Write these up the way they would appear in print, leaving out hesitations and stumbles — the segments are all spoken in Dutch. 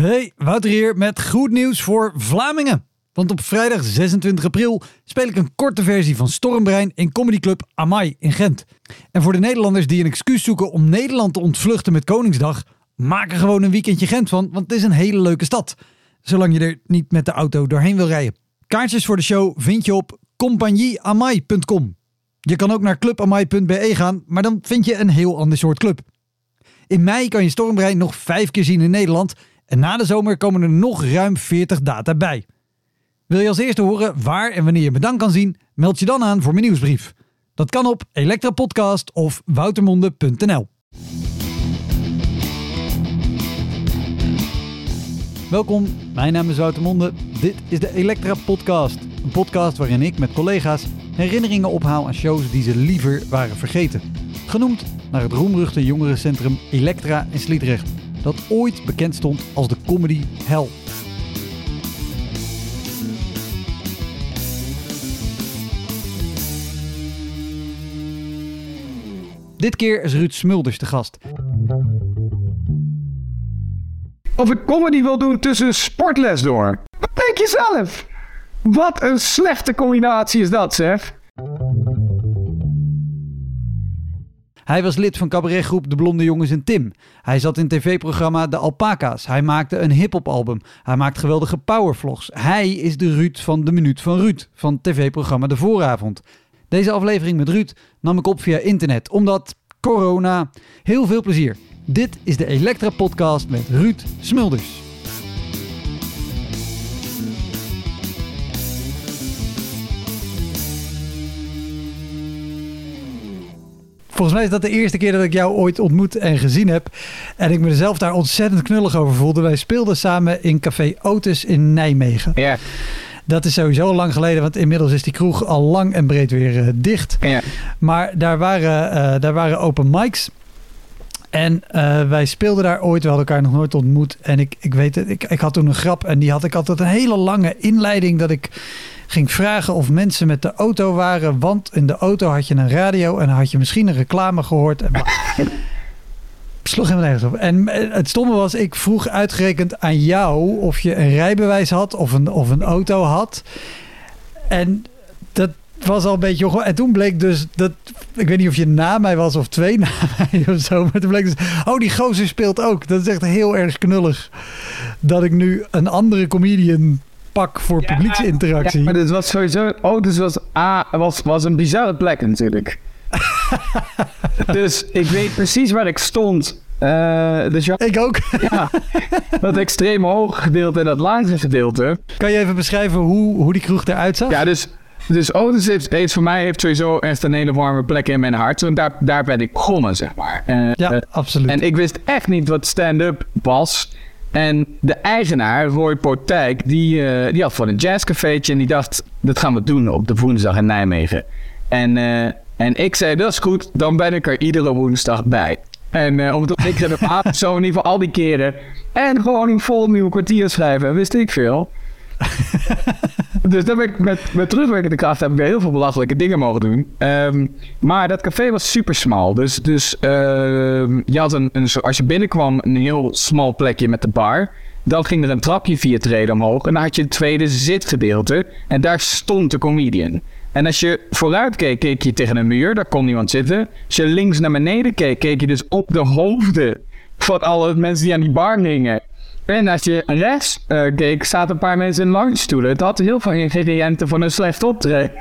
Hey, Wouter hier met goed nieuws voor Vlamingen. Want op vrijdag 26 april speel ik een korte versie van Stormbrein in comedyclub Amai in Gent. En voor de Nederlanders die een excuus zoeken om Nederland te ontvluchten met Koningsdag, maak er gewoon een weekendje Gent van, want het is een hele leuke stad. Zolang je er niet met de auto doorheen wil rijden. Kaartjes voor de show vind je op compagnieamai.com. Je kan ook naar clubamai.be gaan, maar dan vind je een heel ander soort club. In mei kan je Stormbrein nog 5 keer zien in Nederland en na de zomer komen er nog ruim 40 data bij. Wil je als eerste horen waar en wanneer je me dan kan zien? Meld je dan aan voor mijn nieuwsbrief. Dat kan op Elektrapodcast of woutermonde.nl. Welkom, mijn naam is Wouter Monde. Dit is de Elektra Podcast. Een podcast waarin ik met collega's herinneringen ophaal aan shows die ze liever waren vergeten. Genoemd naar het roemruchte jongerencentrum Elektra in Sliedrecht, dat ooit bekend stond als de comedy hell. Dit keer is Ruud Smulders te gast. Of ik comedy wil doen tussen sportles door. Wat denk je zelf? Wat een slechte combinatie is dat, zeg. Hij was lid van cabaretgroep De Blonde Jongens en Tim. Hij zat in tv-programma De Alpaca's. Hij maakte een hip-hop album. Hij maakt geweldige powervlogs. Hij is de Ruud van de Minuut van Ruud van tv-programma De Vooravond. Deze aflevering met Ruud nam ik op via internet, omdat corona. Heel veel plezier. Dit is de Elektra Podcast met Ruud Smulders. Volgens mij is dat de eerste keer dat ik jou ooit ontmoet en gezien heb. En ik me zelf daar ontzettend knullig over voelde. Wij speelden samen in Café Otis in Nijmegen. Ja. Dat is sowieso lang geleden, want inmiddels is die kroeg al lang en breed weer dicht. Ja. Maar daar waren open mics. En wij speelden daar ooit, we hadden elkaar nog nooit ontmoet. En ik weet het, ik had toen een grap en die had ik altijd een hele lange inleiding dat ik ging vragen of mensen met de auto waren. Want in de auto had je een radio en had je misschien een reclame gehoord. En sloeg helemaal nergens op. En het stomme was, ik vroeg uitgerekend aan jou of je een rijbewijs had of een auto had. En dat was al een beetje... En toen bleek dus dat... Ik weet niet of je na mij was of 2 na mij of zo. Maar toen bleek dus... Oh, die gozer speelt ook. Dat is echt heel erg knullig. Dat ik nu een andere comedian pak voor publieksinteractie. Ja, maar dit was sowieso... was een bizarre plek natuurlijk. Dus ik weet precies waar ik stond. Ik ook. Ja, dat extreme hoge gedeelte en dat lage gedeelte. Kan je even beschrijven hoe die kroeg eruit zag? Ja, dus Otis heeft voor mij sowieso echt een hele warme plek in mijn hart. Want daar ben ik begonnen, zeg maar. Ja, absoluut. En ik wist echt niet wat stand-up was. En de eigenaar, Roy Potijk, die had voor een jazzcafeetje en die dacht, dat gaan we doen op de woensdag in Nijmegen. En ik zei, dat is goed, dan ben ik er iedere woensdag bij. En omdat ik er zo in ieder geval al die keren en gewoon een vol nieuw kwartier schrijven, wist ik veel. Dus dan ben ik met terugwerkende kracht heb ik weer heel veel belachelijke dingen mogen doen. Maar dat café was super smal. Dus je had als je binnenkwam een heel smal plekje met de bar. Dan ging er een trapje 4 treden omhoog. En dan had je het tweede zitgedeelte. En daar stond de comedian. En als je vooruit keek, keek je tegen een muur. Daar kon niemand zitten. Als je links naar beneden keek, keek je dus op de hoofden van alle mensen die aan die bar hingen. En als je rechts keek, zaten een paar mensen in loungestoelen. Het had heel veel ingrediënten van een slecht optreden.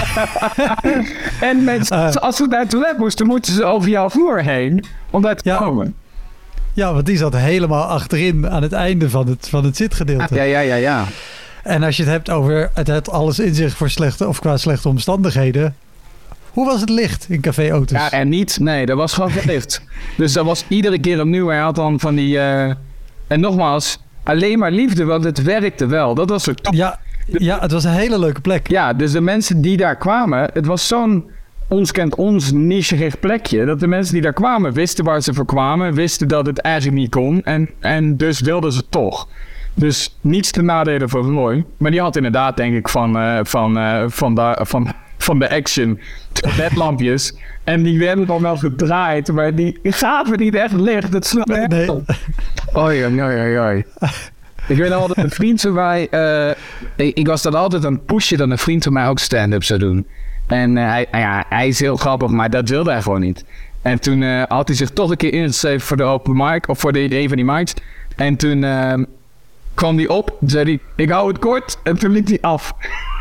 En mensen, als ze naar het toilet moesten ze over jouw vloer heen om daar te komen. Ja, want die zat helemaal achterin aan het einde van het zitgedeelte. Ja. En als je het hebt over het had alles in zich voor qua slechte omstandigheden. Hoe was het licht in Café Otis? Ja, en niet. Nee, dat was gewoon licht. Dus dat was iedere keer opnieuw. Hij had dan van die... En nogmaals, alleen maar liefde, want het werkte wel. Dat was het top. Ja, het was een hele leuke plek. Ja, dus de mensen die daar kwamen, het was zo'n ons kent ons nichegericht plekje, dat de mensen die daar kwamen wisten waar ze voor kwamen, wisten dat het eigenlijk niet kon en dus wilden ze toch. Dus niets te nadelen voor Roy, maar die had inderdaad denk ik van van de Action. LED-lampjes. En die werden dan wel gedraaid, maar die gaven niet echt licht. Het sloeg echt Nee. op. Oei. Ik weet nog altijd, een vriend van mij... ik was dan altijd aan het pushen dat een vriend van mij ook stand-up zou doen. En hij is heel grappig, maar dat wilde hij gewoon niet. En toen had hij zich toch een keer ingeschreven voor de open mic, of voor een van die mics. En toen kwam hij op, zei hij, ik hou het kort. En toen liep hij af.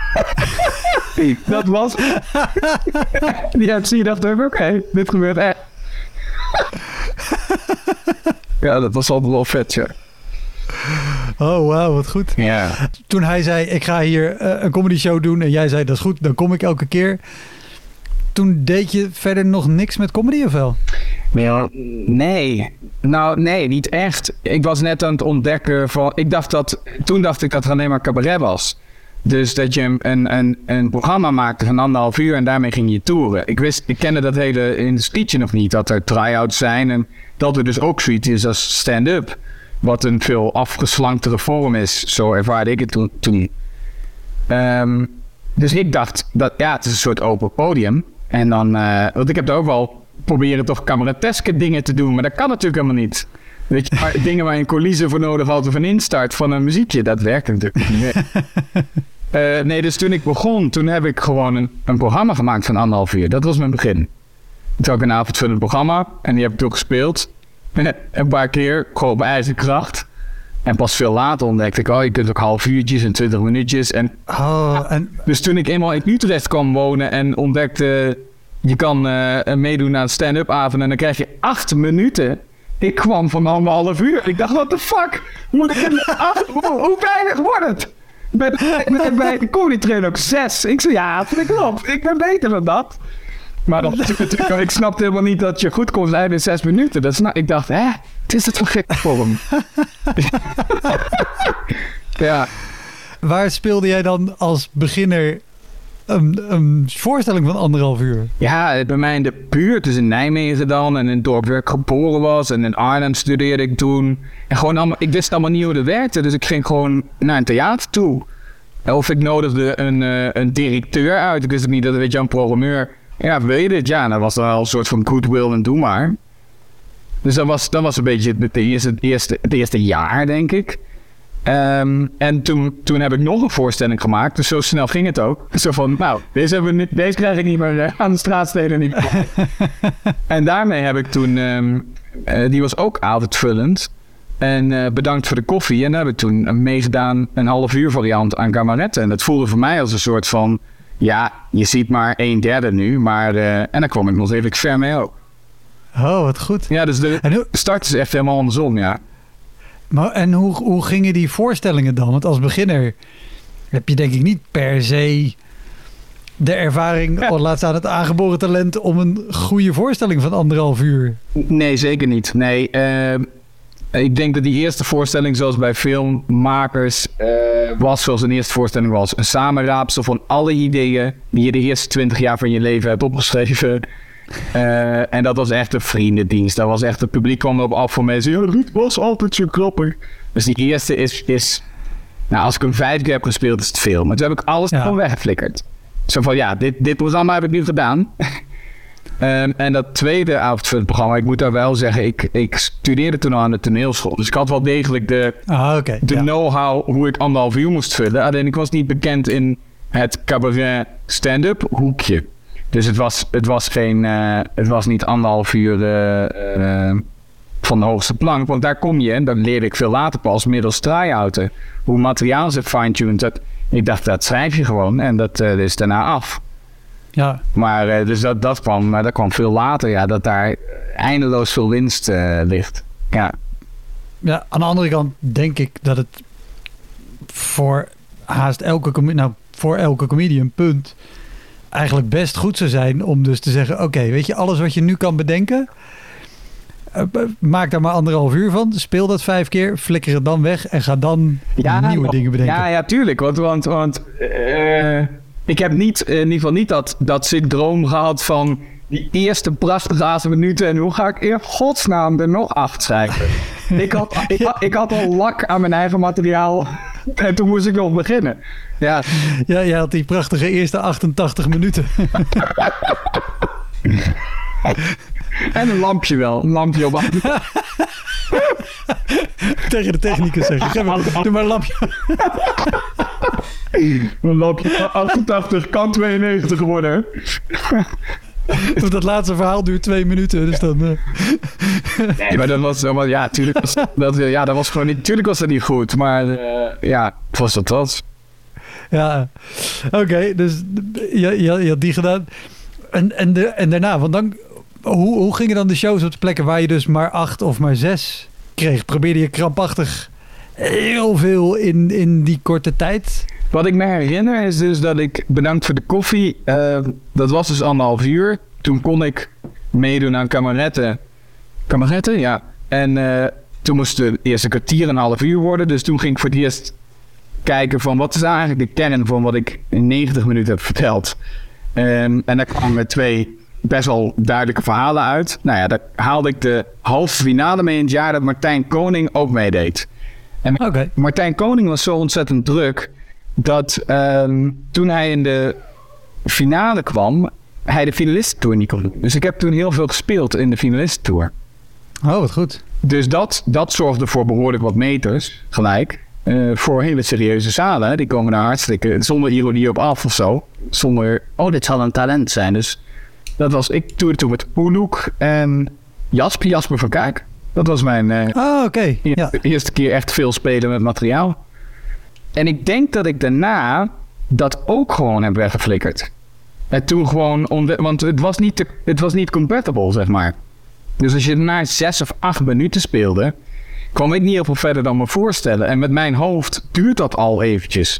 Dat was... Ja, zie je dacht ook, oké, dit gebeurt echt. Ja, dat was altijd wel vet, ja. Oh, wauw, wat goed. Ja. Toen hij zei, ik ga hier een comedy show doen. En jij zei, dat is goed, dan kom ik elke keer. Toen deed je verder nog niks met comedy of wel? Nee. Nou, nee, niet echt. Ik was net aan het ontdekken van... Toen dacht ik dat het alleen maar cabaret was. Dus dat je een programma maakte van 1,5 uur en daarmee ging je toeren. Ik kende dat hele industrietje nog niet. Dat er try-outs zijn en dat er dus ook zoiets is als stand-up. Wat een veel afgeslanktere vorm is. Zo ervaarde ik het toen. Dus ik dacht, het is een soort open podium. En dan, want ik heb daar ook wel proberen toch cabareteske dingen te doen. Maar dat kan natuurlijk helemaal niet. Weet je, maar dingen waar je een coulisse voor nodig had of een instart van een muziekje, dat werkt natuurlijk niet meer. Nee, dus toen ik begon, toen heb ik gewoon een programma gemaakt van 1,5 uur. Dat was mijn begin. Toen had ik een avondvullend programma en die heb ik toen gespeeld. Een paar keer, gewoon op eigen kracht. En pas veel later ontdekte ik, je kunt ook half uurtjes en 20 minuutjes. Dus toen ik eenmaal in Utrecht kwam wonen en ontdekte, je kan meedoen aan een stand-up avond en dan krijg je 8 minuten. Ik kwam van 1,5 uur. Ik dacht, what the fuck? Hoe weinig wordt het? Bij de comedy trainer ook 6. Ik zei, ja, vind ik klopt. Ik ben beter dan dat. Maar ik snapte helemaal niet dat je goed kon zijn in 6 minuten. Ik dacht, het is het voor gek vorm. Ja. Waar speelde jij dan als beginner een voorstelling van 1,5 uur? Ja, bij mij in de buurt, dus in Nijmegen dan. En in het dorp waar ik geboren was. En in Arnhem studeerde ik toen. En gewoon allemaal, ik wist allemaal niet hoe dat werkte. Dus ik ging gewoon naar een theater toe. Of ik nodigde een directeur uit. Ik wist ook niet dat, weet je, een programmeur... Ja, wil je dit? Ja, dat was dan wel een soort van goodwill en doe maar. Dus dat was een beetje het eerste jaar, denk ik. En toen heb ik nog een voorstelling gemaakt. Dus zo snel ging het ook. Zo van, nou, deze krijg ik niet meer aan de straatsteden niet meer. En daarmee heb ik toen... die was ook avondvullend. En bedankt voor de koffie. En daar heb ik toen meegedaan een 1,5 uur variant aan cabaret. En dat voelde voor mij als een soort van... Ja, je ziet maar 1/3 nu, maar... en daar kwam ik nog redelijk ver mee ook. Oh, wat goed. Ja, dus de start is echt helemaal andersom, ja. Maar, en hoe gingen die voorstellingen dan? Want als beginner heb je denk ik niet per se de ervaring... of laat staan het aangeboren talent om een goede voorstelling van 1,5 uur. Nee, zeker niet. Nee, ik denk dat die eerste voorstelling, zoals bij filmmakers, was zoals een eerste voorstelling was. Een samenraapsel van alle ideeën die je de eerste 20 jaar van je leven hebt opgeschreven. En dat was echt een vriendendienst. Dat was echt, het publiek kwam erop af voor mensen. Ja, Ruud was altijd zo grappig. Dus die eerste is nou, als ik hem 5 keer heb gespeeld, is het veel. Maar toen heb ik alles gewoon weggeflikkerd. Zo van, ja, dit programma heb ik nu gedaan. En dat tweede avondvullend programma, ik moet daar wel zeggen, ik studeerde toen al aan de toneelschool. Dus ik had wel degelijk de know-how hoe ik 1,5 uur moest vullen. Alleen ik was niet bekend in het cabaret stand-up hoekje. Dus het was niet 1,5 uur van de hoogste plank. Want daar kom je, en dat leerde ik veel later pas, middels try-outen. Hoe materiaal ze fine-tuned. Ik dacht, dat schrijf je gewoon en dat is daarna af. Ja. Maar dus dat kwam veel later, ja, dat daar eindeloos veel winst ligt. Ja. Ja, aan de andere kant denk ik dat het voor haast elke comedian, punt, eigenlijk best goed zou zijn om dus te zeggen, oké, weet je, alles wat je nu kan bedenken, maak daar maar 1,5 uur van, speel dat 5 keer, flikker het dan weg en ga dan nieuwe dingen bedenken. Ja, tuurlijk, want ik heb niet, in ieder geval niet dat syndroom gehad van die eerste prachtige 8 minuten en hoe ga ik in godsnaam er nog 8 schrijven. Ik had al lak aan mijn eigen materiaal En toen moest ik nog beginnen. Ja. Ja, jij had die prachtige eerste 88 minuten. En een lampje wel. Een lampje op. Tegen de technicus zeggen. Doe maar een lampje. Een lampje 88 kan 92 worden. Dat laatste verhaal duurt 2 minuten. Dus dan... Nee, maar dat was... Ja, tuurlijk was dat was gewoon niet... Tuurlijk was dat niet goed. Maar ja, het was dat was. Ja, oké. Dus je had die gedaan. En daarna, want dan... Hoe gingen dan de shows op de plekken waar je dus maar 8 of maar 6 kreeg? Probeerde je krampachtig heel veel in die korte tijd? Wat ik me herinner is dus dat ik... Bedankt voor de koffie. Dat was dus 1,5 uur. Toen kon ik meedoen aan kameretten. Kameretten, ja. En toen moest het eerste kwartier 1,5 uur worden. Dus toen ging ik voor het eerst kijken van... Wat is nou eigenlijk de kern van wat ik in 90 minuten heb verteld? En daar kwamen 2... best wel duidelijke verhalen uit. Nou ja, daar haalde ik de halve finale mee in het jaar dat Martijn Koning ook meedeed. En Martijn Koning was zo ontzettend druk dat toen hij in de finale kwam, hij de finalistentour niet kon doen. Dus ik heb toen heel veel gespeeld in de finalistentour. Oh, wat goed. Dus dat zorgde voor behoorlijk wat meters, gelijk. Voor hele serieuze zalen. Die komen daar hartstikke zonder ironie op af of zo. Zonder, dit zal een talent zijn. Dus dat was, ik toerde toen met Oeloek en Jasper van Kijk. Dat was mijn eerste keer echt veel spelen met materiaal. En ik denk dat ik daarna dat ook gewoon heb weggeflikkerd. En toen gewoon, want het was niet compatible, zeg maar. Dus als je na 6 of 8 minuten speelde, kwam ik niet heel veel verder dan me voorstellen. En met mijn hoofd duurt dat al eventjes.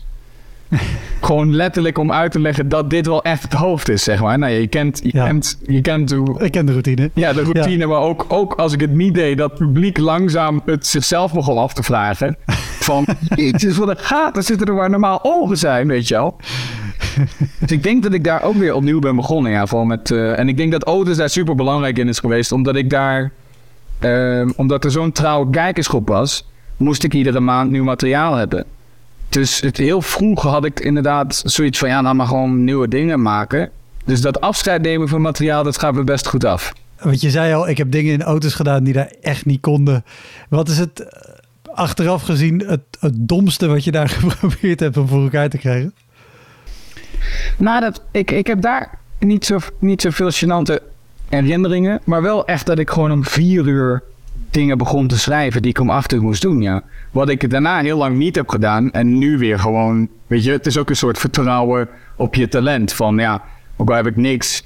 Gewoon letterlijk om uit te leggen dat dit wel echt het hoofd is, zeg maar. Nou, je kent hoe... Ik ken de routine. Ja, de routine, ja. Maar ook als ik het niet deed, dat publiek langzaam het zichzelf begon af te vragen. Van, het is voor de gaten zitten er waar normaal ogen zijn, weet je wel. Dus ik denk dat ik daar ook weer opnieuw ben begonnen, ja. Vooral met, en ik denk dat Otis daar super belangrijk in is geweest, omdat ik daar... omdat er zo'n trouwe kijkersgroep was, moest ik iedere maand nieuw materiaal hebben. Dus heel vroeg had ik inderdaad zoiets van... nou maar gewoon nieuwe dingen maken. Dus dat afscheid nemen van materiaal, dat gaat me best goed af. Want je zei al, ik heb dingen in auto's gedaan die daar echt niet konden. Wat is het achteraf gezien het domste wat je daar geprobeerd hebt om voor elkaar te krijgen? Nou, ik heb daar niet zoveel gênante herinneringen. Maar wel echt dat ik gewoon om 4 uur dingen begon te schrijven die ik om 8 uur moest doen, ja. Wat ik daarna heel lang niet heb gedaan en nu weer gewoon, weet je, het is ook een soort vertrouwen op je talent. Van ja, ook al heb ik niks,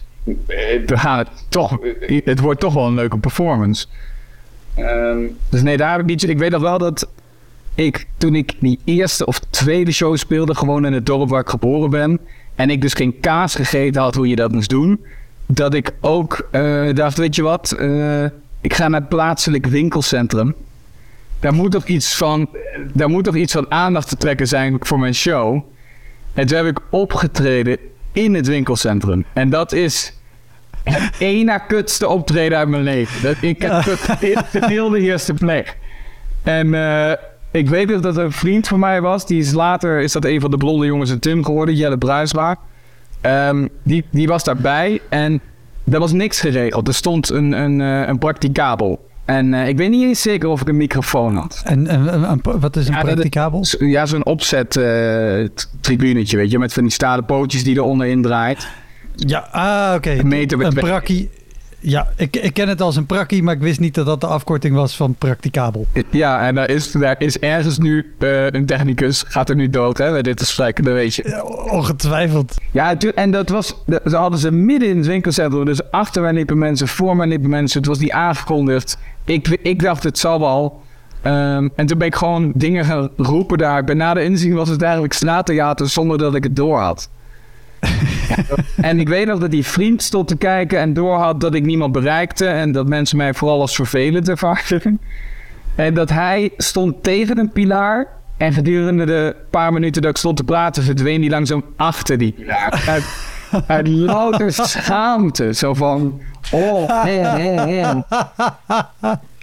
het wordt toch wel een leuke performance. Dus nee, daar heb ik niet. Ik weet nog wel dat toen ik die eerste of tweede show speelde, gewoon in het dorp waar ik geboren ben, en ik dus geen kaas gegeten had hoe je dat moest doen, dat ik ook dacht, weet je wat, ik ga naar het plaatselijk winkelcentrum. Daar moet toch iets van aandacht te trekken zijn voor mijn show. En toen heb ik opgetreden in het winkelcentrum. En dat is het ene kutste optreden uit mijn leven. Ik heb het heel de eerste plek. En ik weet nog dat er een vriend van mij was. Die is later, is dat een van de blonde jongens in Tim geworden. Jelle Bruisma. Die was daarbij. En er was niks geregeld. Er stond een practicabel. En ik weet niet eens zeker of ik een microfoon had. En wat is een practicabel? Ja, zo'n opzet tribunetje, weet je, met van die stalen pootjes die er onderin draait. Ja, oké. Een prakkie. Ja, ik ken het als een prakkie, maar ik wist niet dat dat de afkorting was van practicabel. Ja, en daar is ergens nu een technicus, gaat er nu dood, hè, bij dit gesprek, dat weet je. Ja, ongetwijfeld. Ja, en dat hadden ze midden in het winkelcentrum, dus achter mij liepen mensen, voor mij liepen mensen, het was niet aangekondigd. Ik dacht, het zal wel. En toen ben ik gewoon dingen gaan roepen daar. Bij na de inzien was het eigenlijk straattheater zonder dat ik het door had. En ik weet nog dat die vriend stond te kijken en doorhad dat ik niemand bereikte en dat mensen mij vooral als vervelend ervaren. En dat hij stond tegen een pilaar en gedurende de paar minuten dat ik stond te praten verdween hij langzaam achter die pilaar. Uit louter schaamte. Zo van,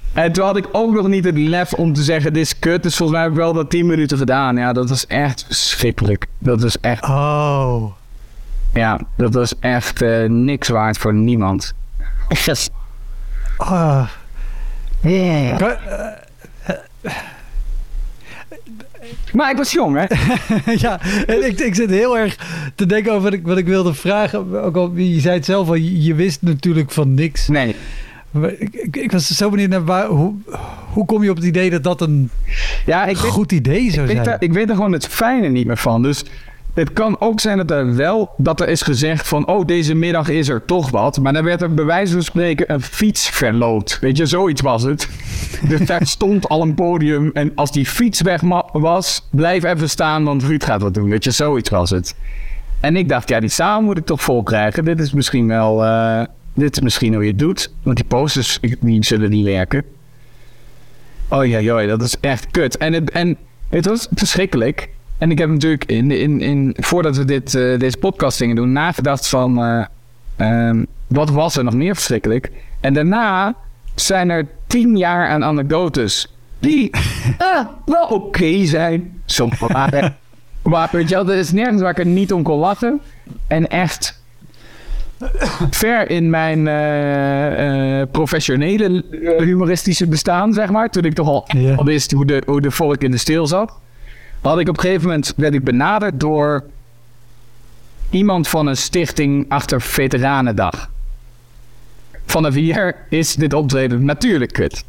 En toen had ik ook nog niet het lef om te zeggen, dit is kut. Dus volgens mij heb ik wel dat 10 minuten gedaan. Ja, dat was echt verschrikkelijk. Dat is echt... Oh. Ja, dat was echt niks waard voor niemand. Ah. Yeah. Maar ik was jong, hè? Ja, en ik zit heel erg te denken over wat ik wilde vragen. Ook al, je zei het zelf al, je wist natuurlijk van niks. Nee. Ik was zo benieuwd naar hoe kom je op het idee dat dat een goed idee zou zijn? Ik weet er gewoon het fijne niet meer van. Dus het kan ook zijn dat er is gezegd van... oh, deze middag is er toch wat. Maar dan werd er bij wijze van spreken een fiets verloot. Weet je, zoiets was het. Dus daar stond al een podium. En als die fiets weg was, blijf even staan, want Ruud gaat wat doen. Weet je, zoiets was het. En ik dacht, ja, die zaal moet ik toch vol krijgen. Dit is misschien wel... dit is misschien hoe je het doet. Want die posters, die zullen niet werken. Oh ja, dat is echt kut. En het was verschrikkelijk. En ik heb natuurlijk voordat we deze podcast gingen doen, nagedacht van wat was er nog meer verschrikkelijk. En daarna zijn er 10 jaar aan anekdotes die wel oké zijn. Soms waren. Maar weet je wel, er is nergens waar ik er niet om kon lachen. En echt ver in mijn professionele humoristische bestaan, zeg maar. Toen ik toch al wist hoe de volk in de steel zat. Had ik op een gegeven moment, werd ik benaderd door iemand van een stichting achter Veteranendag. Vanaf hier is dit optreden natuurlijk kut.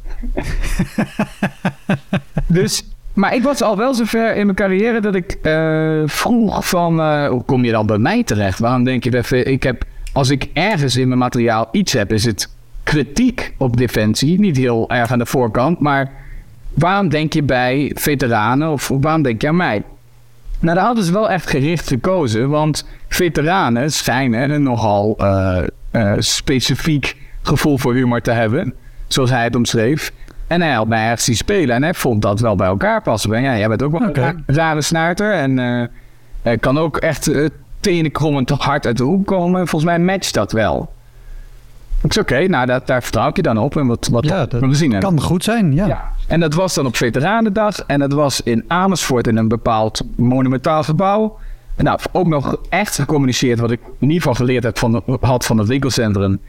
Dus, maar ik was al wel zover in mijn carrière dat ik vroeg van, hoe kom je dan bij mij terecht? Waarom denk je dat als ik ergens in mijn materiaal iets heb, is het kritiek op Defensie. Niet heel erg aan de voorkant, maar waarom denk je bij veteranen of waarom denk je aan mij? Nou, daar hadden ze wel echt gericht gekozen, want veteranen schijnen een nogal specifiek gevoel voor humor te hebben, zoals hij het omschreef. En hij had mij ergens zien spelen en hij vond dat wel bij elkaar passen. En ja, jij bent ook wel een rare snuiter en kan ook echt tenen krommend hard uit de hoek komen. Volgens mij matcht dat wel. Ik zei oké, nou daar vertrouw ik je dan op en wat we zien. Dat kan goed zijn, ja. En dat was dan op Veteranendag en dat was in Amersfoort in een bepaald monumentaal gebouw. En nou, ook nog echt gecommuniceerd wat ik in ieder geval geleerd heb van het winkelcentrum.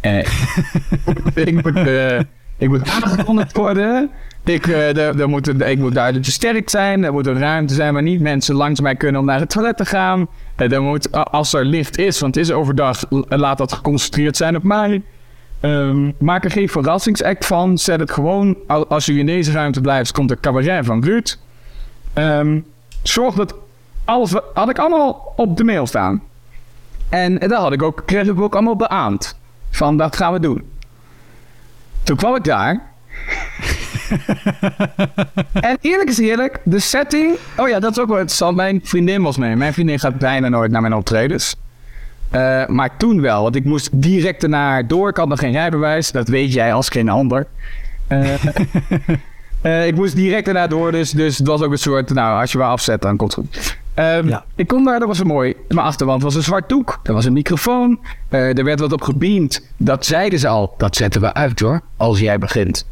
Ik moet aangekondigd worden. Ik moet duidelijk versterkt zijn. Er moet een ruimte zijn waar niet mensen langs mij kunnen om naar het toilet te gaan. Er moet, als er licht is, want het is overdag, laat dat geconcentreerd zijn op mij. Maak er geen verrassingsact van. Zet het gewoon, als u in deze ruimte blijft, komt er cabaret van Ruud. Zorg dat alles, had ik allemaal op de mail staan. En dat kreeg ik ook allemaal beaamd. Van, dat gaan we doen. Toen kwam ik daar. En eerlijk is eerlijk, de setting... Oh ja, dat is ook wel interessant. Mijn vriendin was mee. Mijn vriendin gaat bijna nooit naar mijn optredens. Maar toen wel, want ik moest direct ernaar door. Ik had nog geen rijbewijs, dat weet jij als geen ander. Ik moest direct ernaar door, dus het was ook een soort... Nou, als je wel afzet, dan komt het goed. Ik kom daar, dat was een mooi. Mijn achterwand was een zwart doek. Er was een microfoon. Er werd wat op gebeamd. Dat zeiden ze al. Dat zetten we uit hoor, als jij begint.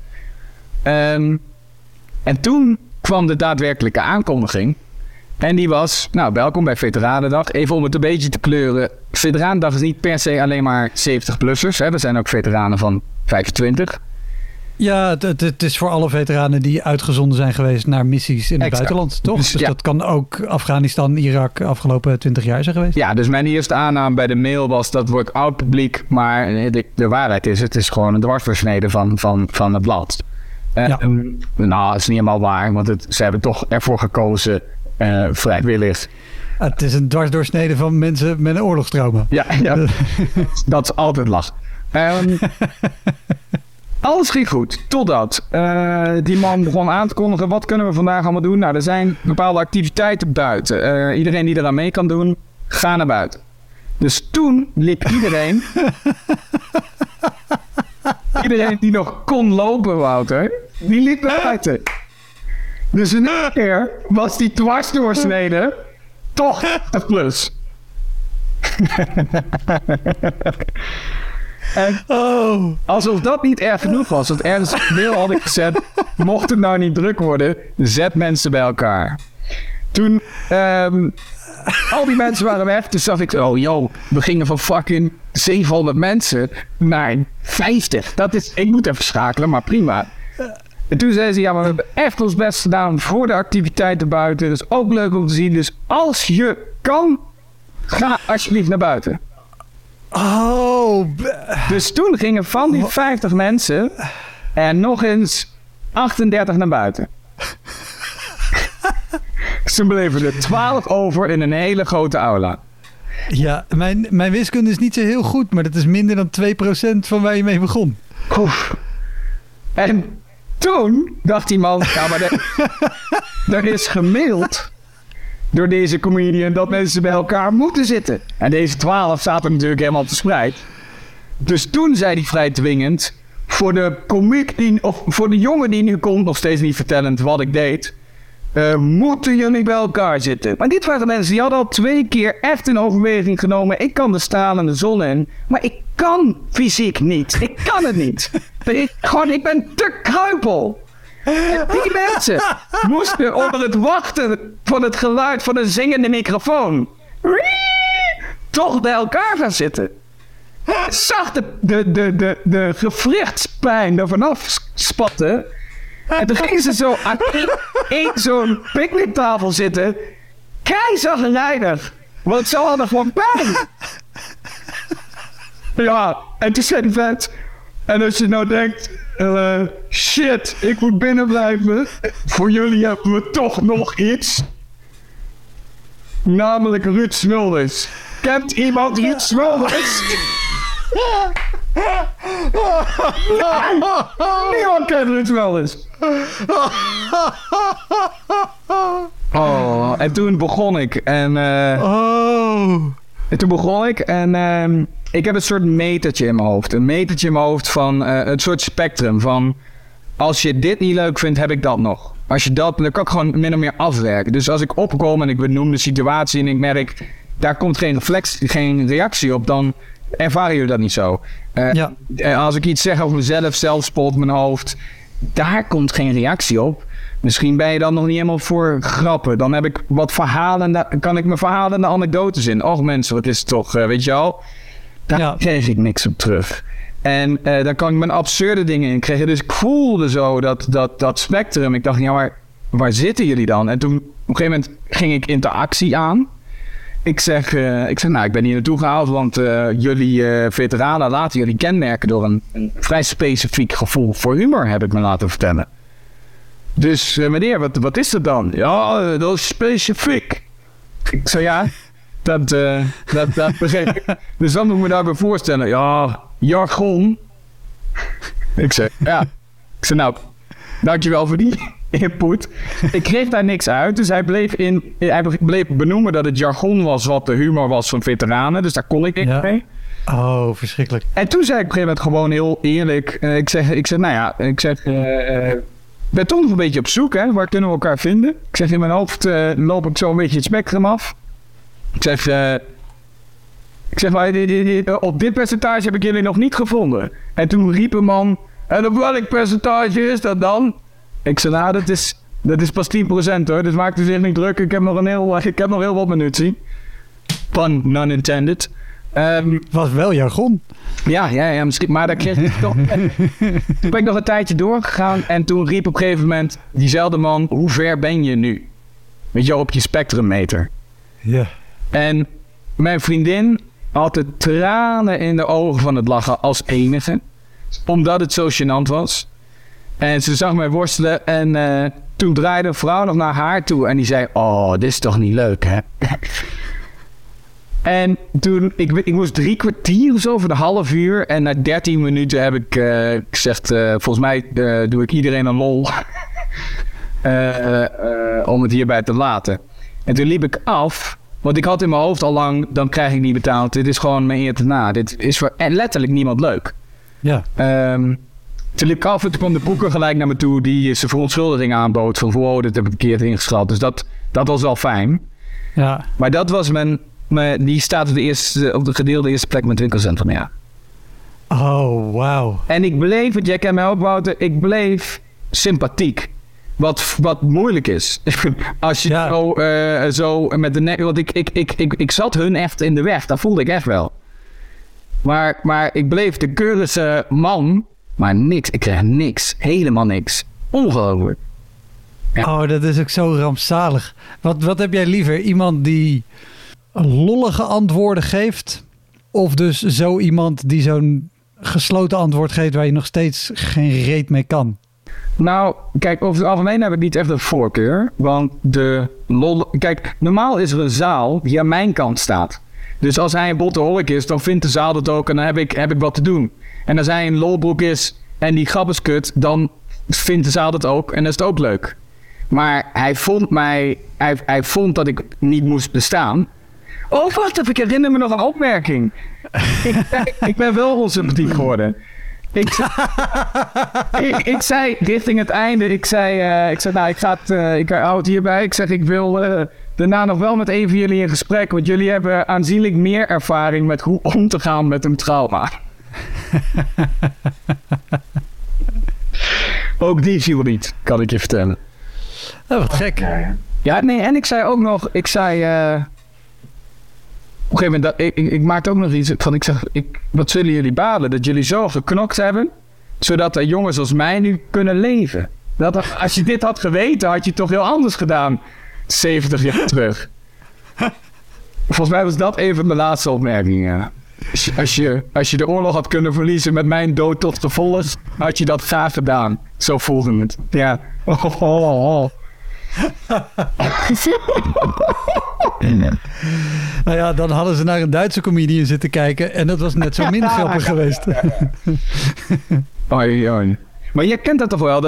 En toen kwam de daadwerkelijke aankondiging. En die was, nou, welkom bij Veteranendag. Even om het een beetje te kleuren. Veteranendag is niet per se alleen maar 70-plussers. Hè? Er zijn ook veteranen van 25. Ja, het is voor alle veteranen die uitgezonden zijn geweest naar missies in het buitenland, toch? Dus dat kan ook Afghanistan, Irak afgelopen 20 jaar zijn geweest. Ja, dus mijn eerste aanname bij de mail was dat wordt oud publiek. Maar de waarheid is, het is gewoon een dwarsdoorsnede van het blad. Nou, dat is niet helemaal waar, want ze hebben toch ervoor gekozen vrijwillig. Het is een dwarsdoorsnede van mensen met een oorlogstrauma. Ja. Dat is altijd lastig. Alles ging goed, totdat die man begon aan te kondigen, wat kunnen we vandaag allemaal doen? Nou, er zijn bepaalde activiteiten buiten. Iedereen die eraan mee kan doen, ga naar buiten. Dus toen liep iedereen... iedereen die nog kon lopen, Wouter, die liep naar buiten. Dus in één keer was die dwarsdoorsnede toch een plus. En alsof dat niet erg genoeg was. Want ergens een mail had ik gezet, mocht het nou niet druk worden, zet mensen bij elkaar. Toen al die mensen waren weg, dus dacht ik, we gingen van fucking 700 mensen naar 50. Ik moet even schakelen, maar prima. En toen zei ze, we hebben echt ons best gedaan voor de activiteiten buiten. Dat is ook leuk om te zien. Dus als je kan, ga alsjeblieft naar buiten. Dus toen gingen van die 50 mensen er nog eens 38 naar buiten. Dus toen bleven er 12 over in een hele grote aula. Ja, mijn wiskunde is niet zo heel goed, maar dat is minder dan 2% van waar je mee begon. En toen dacht die man, maar er is gemaild door deze comedian dat mensen bij elkaar moeten zitten. En deze 12 zaten natuurlijk helemaal verspreid. Dus toen zei hij vrij dwingend, voor de komiek of voor de jongen die nu komt, nog steeds niet vertellend wat ik deed, moeten jullie bij elkaar zitten. Maar dit waren mensen die hadden al 2 keer echt in overweging genomen. Ik kan de stralende zon in, maar ik kan fysiek niet. Ik kan het niet. Ik ben te kreupel. En die mensen moesten onder het wachten van het geluid van een zingende microfoon toch bij elkaar gaan zitten. Ik zag de gewrichtspijn er vanaf spatten. En toen gingen ze zo aan zo'n picknicktafel zitten. Keizagrijnig. Want ze hadden gewoon pijn. Ja, en toen zei die vent. En als je nou denkt, shit, ik moet binnen blijven. Voor jullie hebben we toch nog iets. Namelijk Ruud Smulders. Kent iemand Ruud Smulders? Niemand kent Ruud Smulders. En toen begon ik. En toen begon ik en ik heb een soort metertje in mijn hoofd. Een metertje in mijn hoofd van een soort spectrum van, als je dit niet leuk vindt, heb ik dat nog. Als je dat, dan kan ik gewoon min of meer afwerken. Dus als ik opkom en ik benoem de situatie en ik merk, daar komt geen reactie op, dan ervaren jullie dat niet zo. Als ik iets zeg over mezelf, zelfspot, mijn hoofd, daar komt geen reactie op. Misschien ben je dan nog niet helemaal voor grappen. Dan heb ik wat verhalen, kan ik mijn verhalen en de anekdotes in. Och mensen, wat is het toch, weet je wel? Daar kreeg ik niks op terug. En dan kan ik mijn absurde dingen in krijgen. Dus ik voelde zo dat spectrum. Ik dacht, maar waar zitten jullie dan? En toen op een gegeven moment ging ik interactie aan. Ik zeg, ik ben hier naartoe gehaald, want jullie veteranen laten jullie kenmerken door een vrij specifiek gevoel voor humor, heb ik me laten vertellen. Dus meneer, wat is dat dan? Ja, dat is specifiek. Ik zei, ja, dat begreep ik. Dus dan moet ik me daarbij voorstellen, ja, jargon. Ik zei, nou, dankjewel voor die input. Ik kreeg daar niks uit, dus hij bleef benoemen dat het jargon was wat de humor was van veteranen. Dus daar kon ik niks mee. Oh, verschrikkelijk. En toen zei ik op een gegeven moment gewoon heel eerlijk, ik ben toch nog een beetje op zoek, hè? Waar kunnen we elkaar vinden? Ik zeg, in mijn hoofd loop ik zo een beetje het spectrum af. Ik zeg, maar op dit percentage heb ik jullie nog niet gevonden. En toen riep een man, en op welk percentage is dat dan? Ik zei, nou, dat is pas 10% hoor, dus maak er zich niet druk. Ik heb nog heel wat munitie. Pun non intended. Was wel jargon. Ja, misschien, maar daar kreeg ik toch. Toen ben ik nog een tijdje doorgegaan en toen riep op een gegeven moment diezelfde man, hoe ver ben je nu? Weet je, op je spectrummeter. Ja. En mijn vriendin had de tranen in de ogen van het lachen als enige, omdat het zo gênant was. En ze zag mij worstelen en toen draaide een vrouw nog naar haar toe en die zei, oh, dit is toch niet leuk, hè? En toen, ik moest 3 kwartier of zo voor de half uur. En na 13 minuten heb ik gezegd, volgens mij doe ik iedereen een lol. Om het hierbij te laten. En toen liep ik af, want ik had in mijn hoofd al lang, dan krijg ik niet betaald. Dit is gewoon mijn eer te na. Dit is voor letterlijk niemand leuk. Ja. Toen liep ik af en toen kwam de boeker gelijk naar me toe die zijn verontschuldiging aanbood. Van, wow, dit heb ik verkeerd ingeschat. Dus dat was wel fijn. Ja. Maar dat was die staat op de gedeelde eerste plek met het winkelcentrum, ja. Oh, wauw. En ik bleef, want jij kent mij ook, Wouter, ik bleef sympathiek. Wat moeilijk is. Als je zo met de nek... Want ik zat hun echt in de weg. Dat voelde ik echt wel. Maar ik bleef de keurige man. Maar niks. Ik kreeg niks. Helemaal niks. Ongelooflijk. Ja. Oh, dat is ook zo rampzalig. Wat heb jij liever? Iemand die lollige antwoorden geeft? Of dus zo iemand die zo'n gesloten antwoord geeft waar je nog steeds geen reet mee kan? Nou, kijk, over het algemeen heb ik niet echt een voorkeur. Want kijk, normaal is er een zaal die aan mijn kant staat. Dus als hij een bottenholk is, dan vindt de zaal dat ook en dan heb ik wat te doen. En als hij een lolbroek is en die grap is kut, dan vindt de zaal dat ook en dan is het ook leuk. Maar hij vond dat ik niet moest bestaan. Oh, wacht even, ik herinner me nog een opmerking. Ik ben wel onsympathiek geworden. Ik zei richting het einde, ik hou het hierbij. Ik zeg, ik wil daarna nog wel met een van jullie in gesprek, want jullie hebben aanzienlijk meer ervaring met hoe om te gaan met een trauma. Ook die viel niet, kan ik je vertellen. Oh, wat gek. Ja, nee, en ik zei ook nog, op een gegeven moment, ik maakte ook nog iets van, ik zeg, wat zullen jullie balen? Dat jullie zo geknokt hebben, zodat er jongens als mij nu kunnen leven. Als je dit had geweten, had je het toch heel anders gedaan, 70 jaar terug. Volgens mij was dat even mijn laatste opmerking, ja. Als je de oorlog had kunnen verliezen met mijn dood tot gevolg, had je dat graag gedaan. Zo voelde het. Ja. Nou ja, dan hadden ze naar een Duitse comedian zitten kijken en dat was net zo min grappig geweest. Oei. Maar je kent dat toch wel,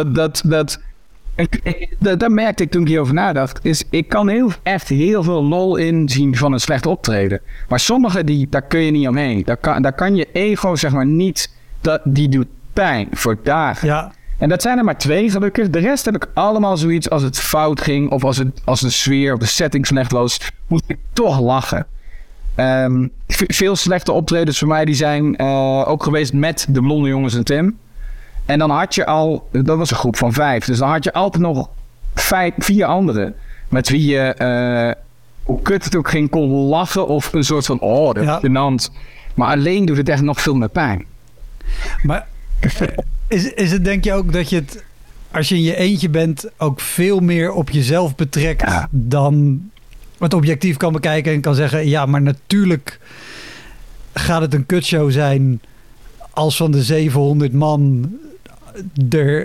dat merkte ik toen ik hierover nadacht, is ik kan echt heel veel lol inzien van een slecht optreden. Maar sommige, daar kun je niet omheen. Daar kan je ego zeg maar niet, die doet pijn voor dagen. Ja. En dat zijn er maar 2 gelukkig. De rest heb ik allemaal zoiets als het fout ging of als de sfeer of de setting slecht was, moet ik toch lachen. Veel slechte optredens voor mij die zijn ook geweest met de Blonde Jongens en Tim. En dan had je al, dat was een groep van 5, dus dan had je altijd nog 4 anderen met wie je, hoe kut het ook ging, kon lachen of een soort van, dat is gênant. Maar alleen doet het echt nog veel meer pijn. Maar is het denk je ook dat je het, als je in je eentje bent, ook veel meer op jezelf betrekt dan het objectief kan bekijken en kan zeggen, ja, maar natuurlijk gaat het een kutshow zijn als van de 700 man er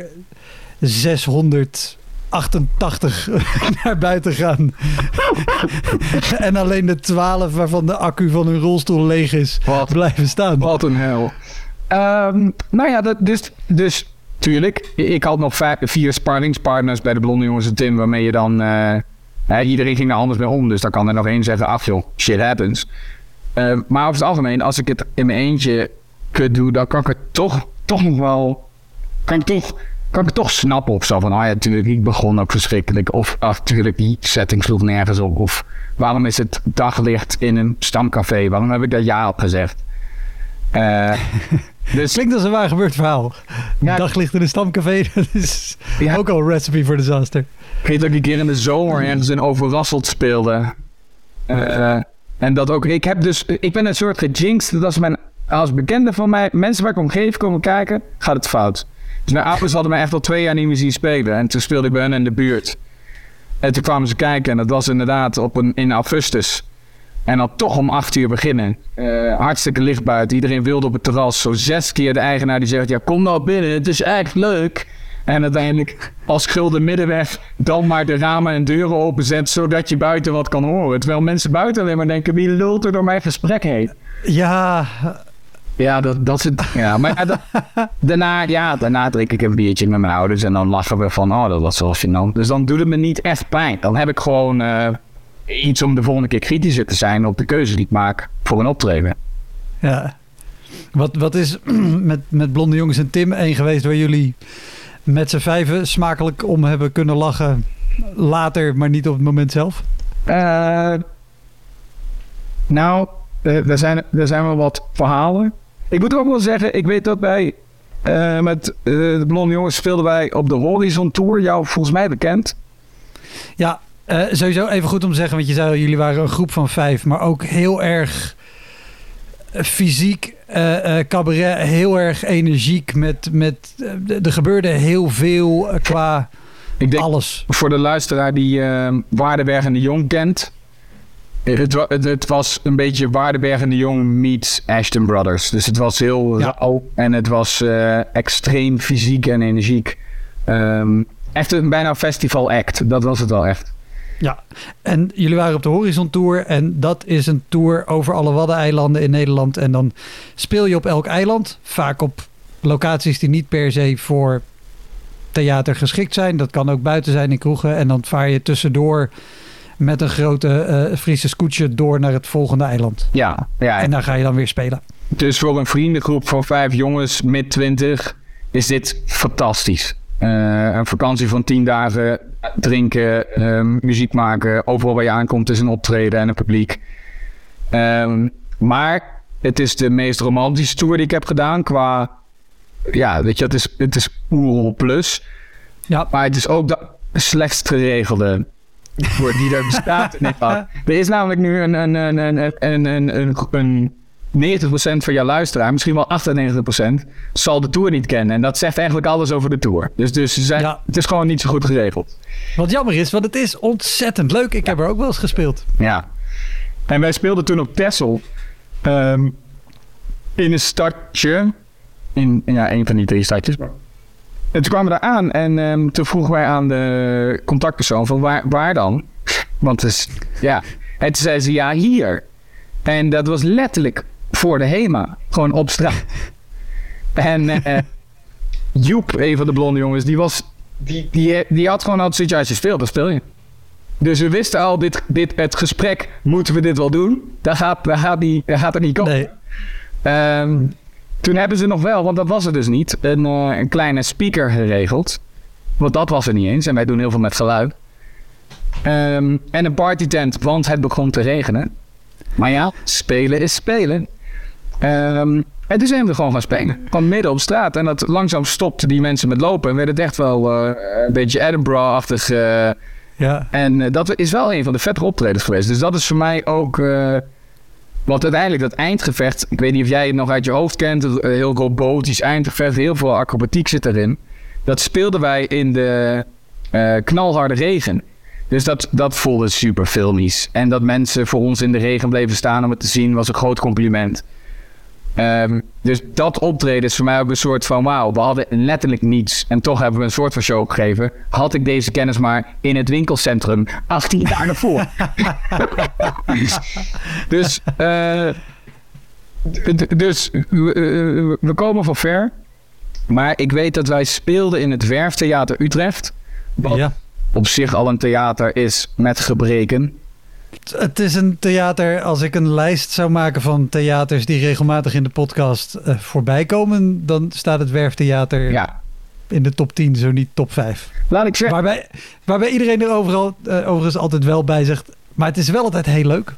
688 naar buiten gaan. En alleen de 12 waarvan de accu van hun rolstoel leeg is, blijven staan. Wat een hel. Nou ja, dus tuurlijk. Ik had nog 4 sparringspartners bij de Blonde Jongens en Tim, waarmee je dan iedereen ging er anders mee om. Dus dan kan er nog één zeggen, ach joh, shit happens. Maar over het algemeen, als ik het in mijn eentje doe, dan kan ik het toch nog wel, kan ik het toch snappen of zo. Van, ja, natuurlijk, ik begon ook verschrikkelijk. Of, natuurlijk, die setting sloeg nergens op. Of, waarom is het daglicht in een stamcafé? Waarom heb ik dat ja op gezegd? Dus klinkt als een waar gebeurd verhaal. Ja, daglicht in een stamcafé, dat is ook al een recipe voor disaster. Ik weet dat ik een keer in de zomer ergens in Overrasseld speelde. En dat ook, ik ben een soort gejinxed, dat als bekenden van mij, mensen waar ik omgeef komen kijken, gaat het fout. Dus mijn ouders hadden mij echt al 2 jaar niet meer zien spelen. En toen speelde ik bij hen in de buurt. En toen kwamen ze kijken en dat was inderdaad in augustus. En dan toch om 8 uur beginnen. Hartstikke licht buiten. Iedereen wilde op het terras. Zo 6 keer de eigenaar die zegt, ja, kom nou binnen, het is echt leuk. En uiteindelijk als gulden middenweg dan maar de ramen en deuren openzet, zodat je buiten wat kan horen. Terwijl mensen buiten alleen maar denken, wie lult er door mijn gesprek heen? Ja, dat is het. Ja, maar daarna drink ik een biertje met mijn ouders en dan lachen we van, dat was wel gênant. Dus dan doet het me niet echt pijn. Dan heb ik gewoon iets om de volgende keer kritischer te zijn op de keuze die ik maak voor een optreden. Ja. Wat is met Blonde Jongens en Tim 1 geweest waar jullie met z'n 5 smakelijk om hebben kunnen lachen later, maar niet op het moment zelf? Nou, er zijn wel wat verhalen. Ik moet ook wel zeggen, ik weet dat wij met de Blonde Jongens speelden wij op de Horizon Tour. Jou volgens mij bekend. Ja, sowieso even goed om te zeggen, want je zei al, jullie waren een groep van 5, maar ook heel erg fysiek, cabaret, heel erg energiek. Er gebeurde heel veel qua Ik denk, alles. voor de luisteraar die Waardenberg en de Jong kent. Het was een beetje Waardenberg en de Jong meets Ashton Brothers. Dus het was heel rauw en het was extreem fysiek en energiek. Echt een bijna festival act, dat was het wel echt. Ja, en jullie waren op de Horizon Tour en dat is een tour over alle Waddeneilanden in Nederland. En dan speel je op elk eiland, vaak op locaties die niet per se voor theater geschikt zijn. Dat kan ook buiten zijn in kroegen. En dan vaar je tussendoor met een grote Friese scootje door naar het volgende eiland. Ja. En daar ga je dan weer spelen. Dus voor een vriendengroep van 5 jongens, mid-20, is dit fantastisch. Een vakantie van 10 dagen, drinken, muziek maken. Overal waar je aankomt is een optreden en een publiek. Maar het is de meest romantische tour die ik heb gedaan qua... Ja, weet je, het is Oerol plus. Ja. Maar het is ook de slechtst geregelde tour die er bestaat in Nederland. Er is namelijk nu een 90% van jouw luisteraar, misschien wel 98%, zal de tour niet kennen. En dat zegt eigenlijk alles over de tour. Dus het is gewoon niet zo goed geregeld. Wat jammer is, want het is ontzettend leuk. Ik heb er ook wel eens gespeeld. Ja. En wij speelden toen op Texel. In een stadje. In een van die 3 stadjes. En toen kwamen we daar aan en toen vroegen wij aan de contactpersoon van waar dan? Want dus, ja. En toen zei ze ja, hier. En dat was letterlijk voor de HEMA. Gewoon op straat. En Joep, een van de Blonde Jongens, die had gewoon altijd zoiets, als je speelt, dan speel je. Dus we wisten al, het gesprek, moeten we dit wel doen? Dat gaat er niet komen. Nee. Toen hebben ze nog wel, want dat was er dus niet, een kleine speaker geregeld. Want dat was er niet eens en wij doen heel veel met geluid. En een partytent, want het begon te regenen. Maar ja, spelen is spelen. En toen zijn we gewoon gaan spelen. Gewoon midden op straat. En dat langzaam stopte die mensen met lopen. En werd het echt wel een beetje Edinburgh-achtig. Ja. En dat is wel een van de vettere optredens geweest. Dus dat is voor mij ook... want uiteindelijk dat eindgevecht... Ik weet niet of jij het nog uit je hoofd kent. Heel robotisch eindgevecht. Heel veel acrobatiek zit erin. Dat speelden wij in de knalharde regen. Dus dat voelde super filmisch. En dat mensen voor ons in de regen bleven staan om het te zien, was een groot compliment. Dus dat optreden is voor mij ook een soort van wauw, we hadden letterlijk niets. En toch hebben we een soort van show gegeven. Had ik deze kennis maar in het winkelcentrum 18 jaar ervoor. Dus we komen van ver. Maar ik weet dat wij speelden in het Werftheater Utrecht. Wat op zich al een theater is met gebreken. Het is een theater, als ik een lijst zou maken van theaters die regelmatig in de podcast voorbij komen, dan staat het Werftheater in de top 10, zo niet top 5. Laat ik zeggen. Waarbij iedereen er overigens altijd wel bij zegt, maar het is wel altijd heel leuk.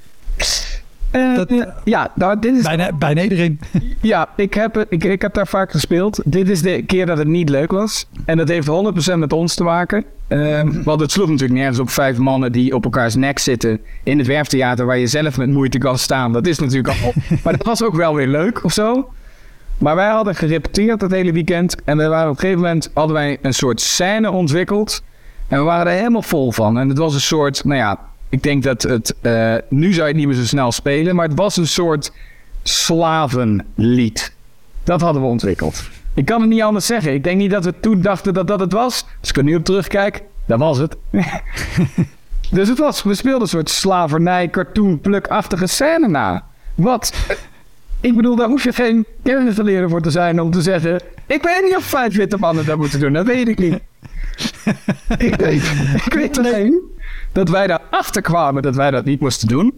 Dit is... Bijna iedereen. Ja, ik heb daar vaak gespeeld. Dit is de keer dat het niet leuk was. En dat heeft 100% met ons te maken. Want het sloeg natuurlijk nergens op 5 mannen die op elkaars nek zitten in het Werftheater waar je zelf met moeite kan staan. Dat is natuurlijk al... Maar dat was ook wel weer leuk of zo. Maar wij hadden gerepeteerd dat hele weekend. En we waren op een gegeven moment hadden wij een soort scène ontwikkeld. En we waren er helemaal vol van. En het was een soort, ik denk dat het... nu zou je het niet meer zo snel spelen. Maar het was een soort slavenlied. Dat hadden we ontwikkeld. Ik kan het niet anders zeggen. Ik denk niet dat we toen dachten dat dat het was. Als ik er nu op terugkijk, dat was het. Dus we speelden een soort slavernij, cartoon, pluk-achtige scène na. Wat? Ik bedoel, daar hoef je geen kennisgeleerde voor te zijn om te zeggen... Ik weet niet of 5 witte mannen dat moeten doen. Dat weet ik niet. Ik weet alleen dat wij daarachter kwamen dat wij dat niet moesten doen.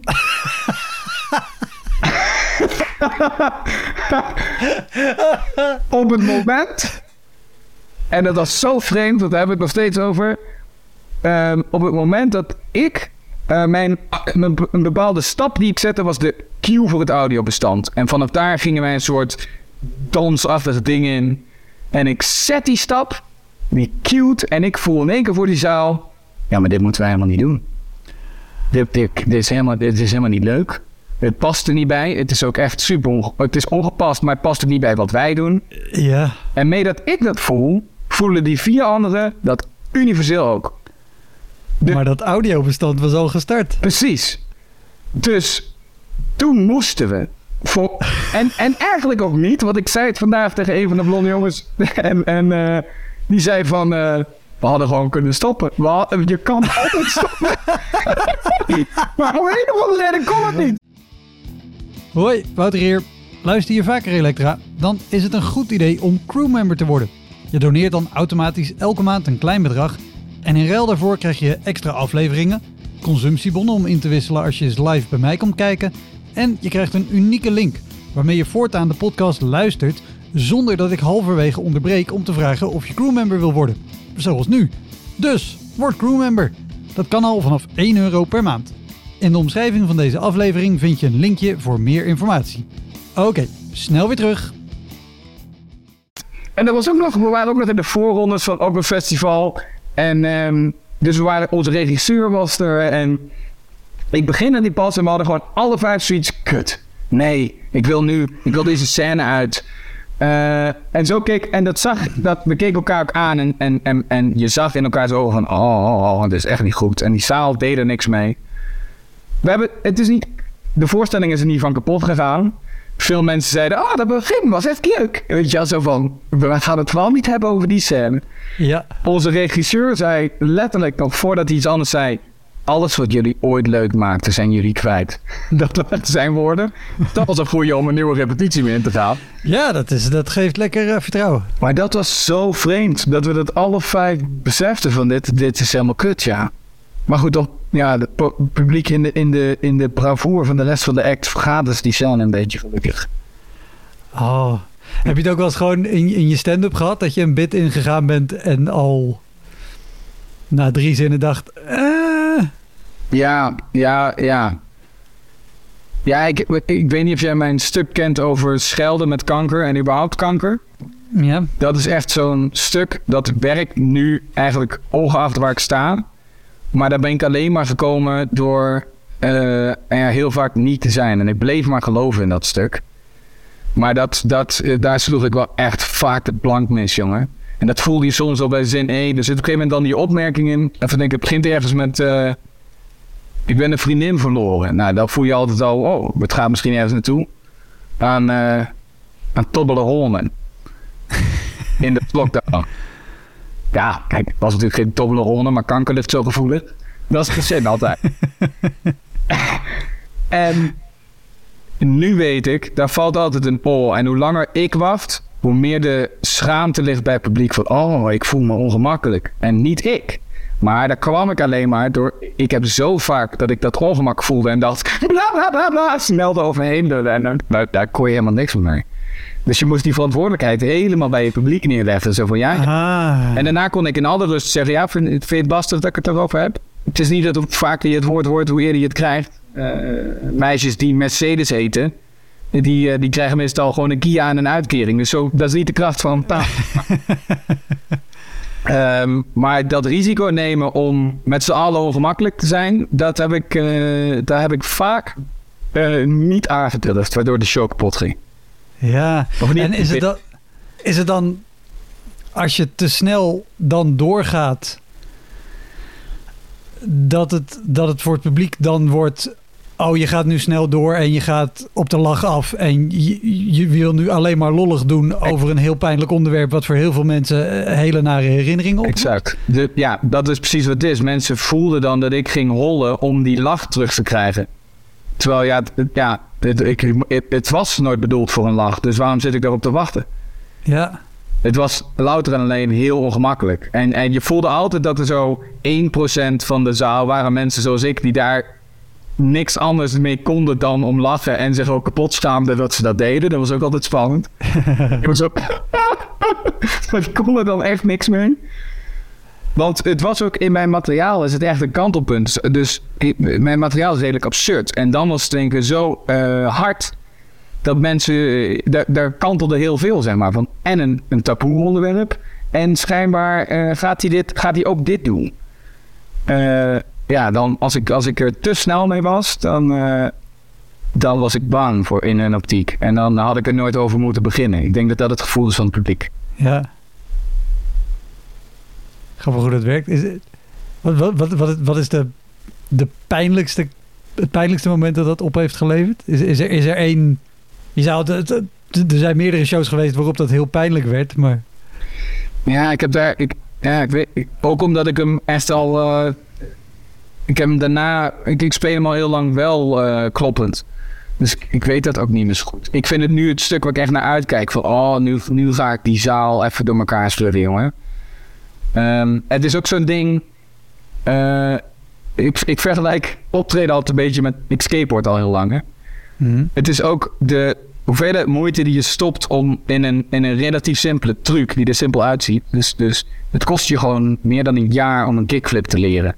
Op het moment... En dat was zo vreemd, want daar hebben we het nog steeds over. Op het moment dat ik... een bepaalde stap die ik zette was de cue voor het audiobestand. En vanaf daar gingen wij een soort dansachtig ding in. En ik zet die stap, die cute, en ik voel in één keer voor die zaal... Ja, maar dit moeten wij helemaal niet doen. Dit is helemaal niet leuk. Het past er niet bij. Het is ook echt het is ongepast, maar het past ook niet bij wat wij doen. Ja. En mee dat ik dat voel, voelen die 4 anderen dat universeel ook. Maar dat audiobestand was al gestart. Precies. Dus toen moesten we. En eigenlijk ook niet, want ik zei het vandaag tegen een van de blonde jongens. en die zei van... we hadden gewoon kunnen stoppen. Je kan altijd stoppen. Maar om een of andere reden kon het niet. Hoi, Wouter hier. Luister je vaker Elektra? Dan is het een goed idee om crewmember te worden. Je doneert dan automatisch elke maand een klein bedrag. En in ruil daarvoor krijg je extra afleveringen, consumptiebonnen om in te wisselen als je eens live bij mij komt kijken. En je krijgt een unieke link waarmee je voortaan de podcast luistert zonder dat ik halverwege onderbreek om te vragen of je crewmember wil worden. Zoals nu. Dus, word crewmember. Dat kan al vanaf €1 per maand. In de omschrijving van deze aflevering vind je een linkje voor meer informatie. Oké, snel weer terug. En we waren ook nog in de voorrondes van ook een festival. En dus onze regisseur was er. En ik begin aan die pas en we hadden gewoon alle 5 zoiets. Kut. Nee, ik wil deze scène uit. En zo we keken elkaar ook aan en je zag in elkaar zo van, het is echt niet goed. En die zaal deed er niks mee. De voorstelling is er niet van kapot gegaan. Veel mensen zeiden, dat begin was echt leuk. Weet je wel, zo van, we gaan het wel niet hebben over die scène. Ja. Onze regisseur zei letterlijk nog voordat hij iets anders zei, alles wat jullie ooit leuk maakten, zijn jullie kwijt. Dat waren zijn woorden. Dat was een goeie om een nieuwe repetitie mee in te gaan. Ja, dat geeft lekker vertrouwen. Maar dat was zo vreemd, dat we dat alle 5 beseften van dit is helemaal kut, ja. Maar goed, toch, ja, het publiek in de bravoure van de rest van de act vergaat dus die scène een beetje gelukkig. Oh, heb je het ook wel eens gewoon in je stand-up gehad, dat je een bit ingegaan bent en al na 3 zinnen dacht... Ja. Ja, ik weet niet of jij mijn stuk kent over schelden met kanker en überhaupt kanker. Ja. Dat is echt zo'n stuk dat werkt nu eigenlijk ongeacht waar ik sta. Maar daar ben ik alleen maar gekomen door heel vaak niet te zijn. En ik bleef maar geloven in dat stuk. Maar daar sloeg ik wel echt vaak de plank mis, jongen. En dat voelde je soms al bij zin 1. Er zit op een gegeven moment dan die opmerking in. Even denk ik, het begint ergens met... ik ben een vriendin verloren. Nou, dan voel je altijd al... het gaat misschien ergens naartoe. Aan Toblerone. In de lockdown. Ja, kijk, het was natuurlijk geen Toblerone, maar kanker ligt zo gevoelig. Dat is gezin altijd. En nu weet ik, daar valt altijd een pol. En hoe langer ik wacht, hoe meer de schaamte ligt bij het publiek van... ik voel me ongemakkelijk. En niet ik. Maar daar kwam ik alleen maar door... Ik heb zo vaak dat ik dat ongemak voelde en dacht... bla bla bla bla, snel eroverheen lullen. En daar kon je helemaal niks van mee. Dus je moest die verantwoordelijkheid helemaal bij je publiek neerleggen. Zo van ja. Ah. En daarna kon ik in alle rust zeggen... Ja, vind je het lastig dat ik het erover heb? Het is niet dat hoe vaker je het woord hoort, hoe eerder je het krijgt. Meisjes die Mercedes heten... Die krijgen meestal gewoon een Kia en een uitkering. Dus dat is niet de kracht van taal. Maar dat risico nemen om met z'n allen ongemakkelijk te zijn... daar heb ik vaak niet aangedurfd. Waardoor de show kapot ging. Ja, en is het dan... Als je te snel dan doorgaat... Dat het voor het publiek dan wordt... je gaat nu snel door en je gaat op de lach af... en je wil nu alleen maar lollig doen over een heel pijnlijk onderwerp... wat voor heel veel mensen hele nare herinneringen oproept. Exact. Dat is precies wat het is. Mensen voelden dan dat ik ging hollen om die lach terug te krijgen. Terwijl het was nooit bedoeld voor een lach. Dus waarom zit ik daarop te wachten? Ja. Het was louter en alleen heel ongemakkelijk. En je voelde altijd dat er zo 1% van de zaal waren mensen zoals ik... die daar niks anders mee konden dan om lachen... en zich ook kapot schaamden dat ze dat deden. Dat was ook altijd spannend. Ik was ook... maar die konden dan echt niks mee. Want het was ook in mijn materiaal is het echt een kantelpunt. Dus mijn materiaal is redelijk absurd. En dan was het denk ik zo hard... dat mensen... Daar kantelde heel veel, zeg maar. Van, en een taboe onderwerp. En schijnbaar gaat hij ook dit doen. Dan als ik er te snel mee was, dan was ik bang voor in een optiek. En dan had ik er nooit over moeten beginnen. Ik denk dat dat het gevoel is van het publiek. Ja. Grappig hoe dat werkt. Wat is het pijnlijkste moment dat op heeft geleverd? Is er één... er zijn meerdere shows geweest waarop dat heel pijnlijk werd, maar... Ja, ik weet... Ook omdat ik hem echt al... ik heb hem daarna... Ik speel hem al heel lang wel kloppend. Dus ik weet dat ook niet meer zo goed. Ik vind het nu het stuk waar ik echt naar uitkijk. Van, nu ga ik die zaal even door elkaar schudden, jongen. Het is ook zo'n ding... Ik vergelijk optreden altijd een beetje met... Ik skateboard al heel lang, hè. Mm-hmm. Het is ook de hoeveelheid moeite die je stopt om in een relatief simpele truc... die er simpel uitziet. Dus het kost je gewoon meer dan een jaar om een kickflip te leren.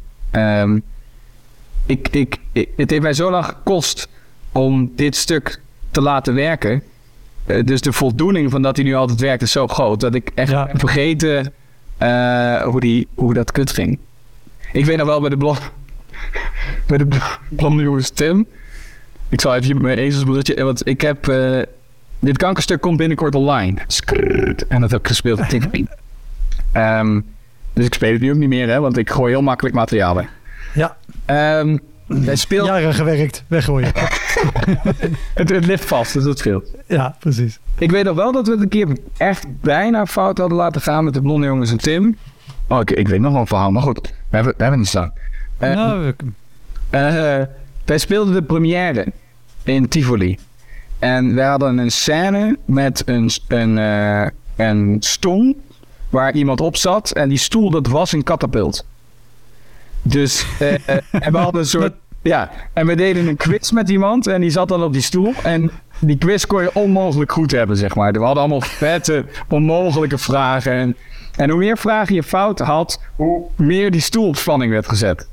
Het heeft mij zo lang gekost om dit stuk te laten werken. Dus de voldoening van dat hij nu altijd werkt is zo groot... dat ik echt heb vergeten hoe dat kut ging. Ik weet nog wel bij de blonde jongens Tim. Ik zal even mijn ezelsbroertje... Want ik heb... dit kankerstuk komt binnenkort online. En dat heb ik gespeeld op TikTok. Dus ik speel het nu ook niet meer, hè. Want ik gooi heel makkelijk materiaal weg. Ja. Jaren gewerkt. Weggooien. het ligt vast, dus dat scheelt. Ja, precies. Ik weet nog wel dat we het een keer echt bijna fout hadden laten gaan... met de blonde jongens en Tim. Ik weet nog wel een verhaal, maar goed. We hebben niet staan. Wij speelden de première in Tivoli. En wij hadden een scène met een stoel waar iemand op zat. En die stoel, dat was een katapult. Dus en we hadden een soort... Ja, en we deden een quiz met iemand en die zat dan op die stoel. En die quiz kon je onmogelijk goed hebben, zeg maar. We hadden allemaal vette, onmogelijke vragen. En hoe meer vragen je fout had, hoe meer die stoel op spanning werd gezet.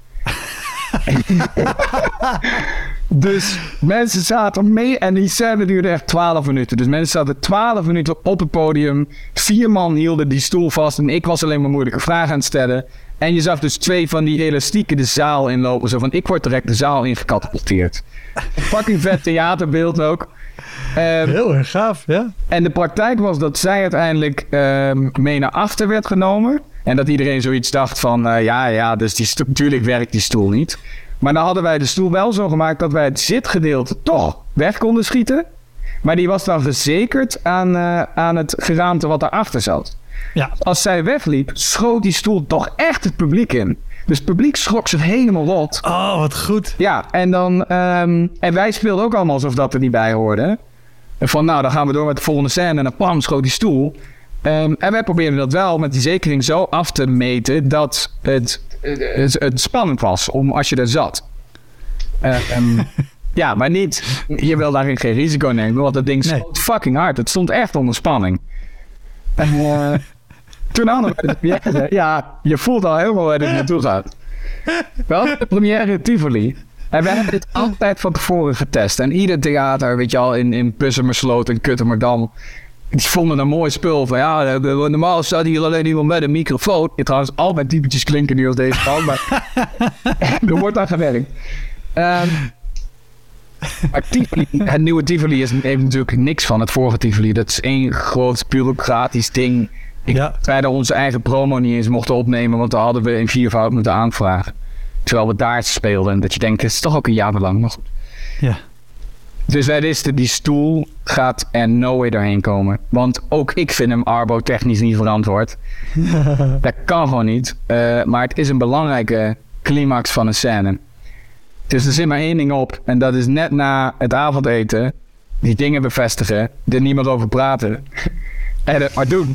Dus mensen zaten mee en die scène duurde echt 12 minuten. Dus mensen zaten 12 minuten op het podium. 4 man hielden die stoel vast en ik was alleen maar moeilijke vragen aan het stellen. En je zag dus 2 van die elastieken de zaal inlopen. Zo van, ik word direct de zaal ingecatapulteerd. Fucking vet theaterbeeld ook. Heel erg gaaf, ja. En de praktijk was dat zij uiteindelijk mee naar achter werd genomen. En dat iedereen zoiets dacht van, dus natuurlijk werkt die stoel niet. Maar dan hadden wij de stoel wel zo gemaakt dat wij het zitgedeelte toch weg konden schieten. Maar die was dan verzekerd aan het geraamte wat daarachter zat. Ja. Als zij wegliep, schoot die stoel toch echt het publiek in. Dus het publiek schrok zich helemaal rot. Oh, wat goed. Ja, en dan... en wij speelden ook allemaal alsof dat er niet bij hoorde. En van, dan gaan we door met de volgende scène. En dan pam, schoot die stoel. En wij probeerden dat wel met die zekering zo af te meten... dat het spannend was om als je er zat. Ja, maar niet... Je wil daarin geen risico nemen, want dat ding schoot fucking hard. Het stond echt onder spanning. En toen hadden we de première... Ja, je voelt al helemaal waar dit naartoe gaat. We hadden de première in Tivoli. En we hebben dit altijd van tevoren getest. En ieder theater, weet je al, in Puzzemersloot en Kutterdam... die vonden een mooi spul van... Ja, normaal staat hier alleen iemand met een microfoon. Trouwens, al mijn typetjes klinken nu als deze kant, maar... er wordt aan gewerkt. Maar Tivoli, het nieuwe Tivoli heeft natuurlijk niks van het vorige Tivoli. Dat is één groot bureaucratisch ding. Wij onze eigen promo niet eens mochten opnemen, want dan hadden we in 4-voud moeten aanvragen. Terwijl we daar speelden. En dat je denkt, het is toch ook een jaar lang, maar goed. Ja. Dus wij wisten, die stoel gaat er no way doorheen komen. Want ook ik vind hem arbotechnisch niet verantwoord. Dat kan gewoon niet. Maar het is een belangrijke climax van een scène. Dus er zit maar één ding op. En dat is net na het avondeten. Die dingen bevestigen. Er niemand over praten. En het maar doen.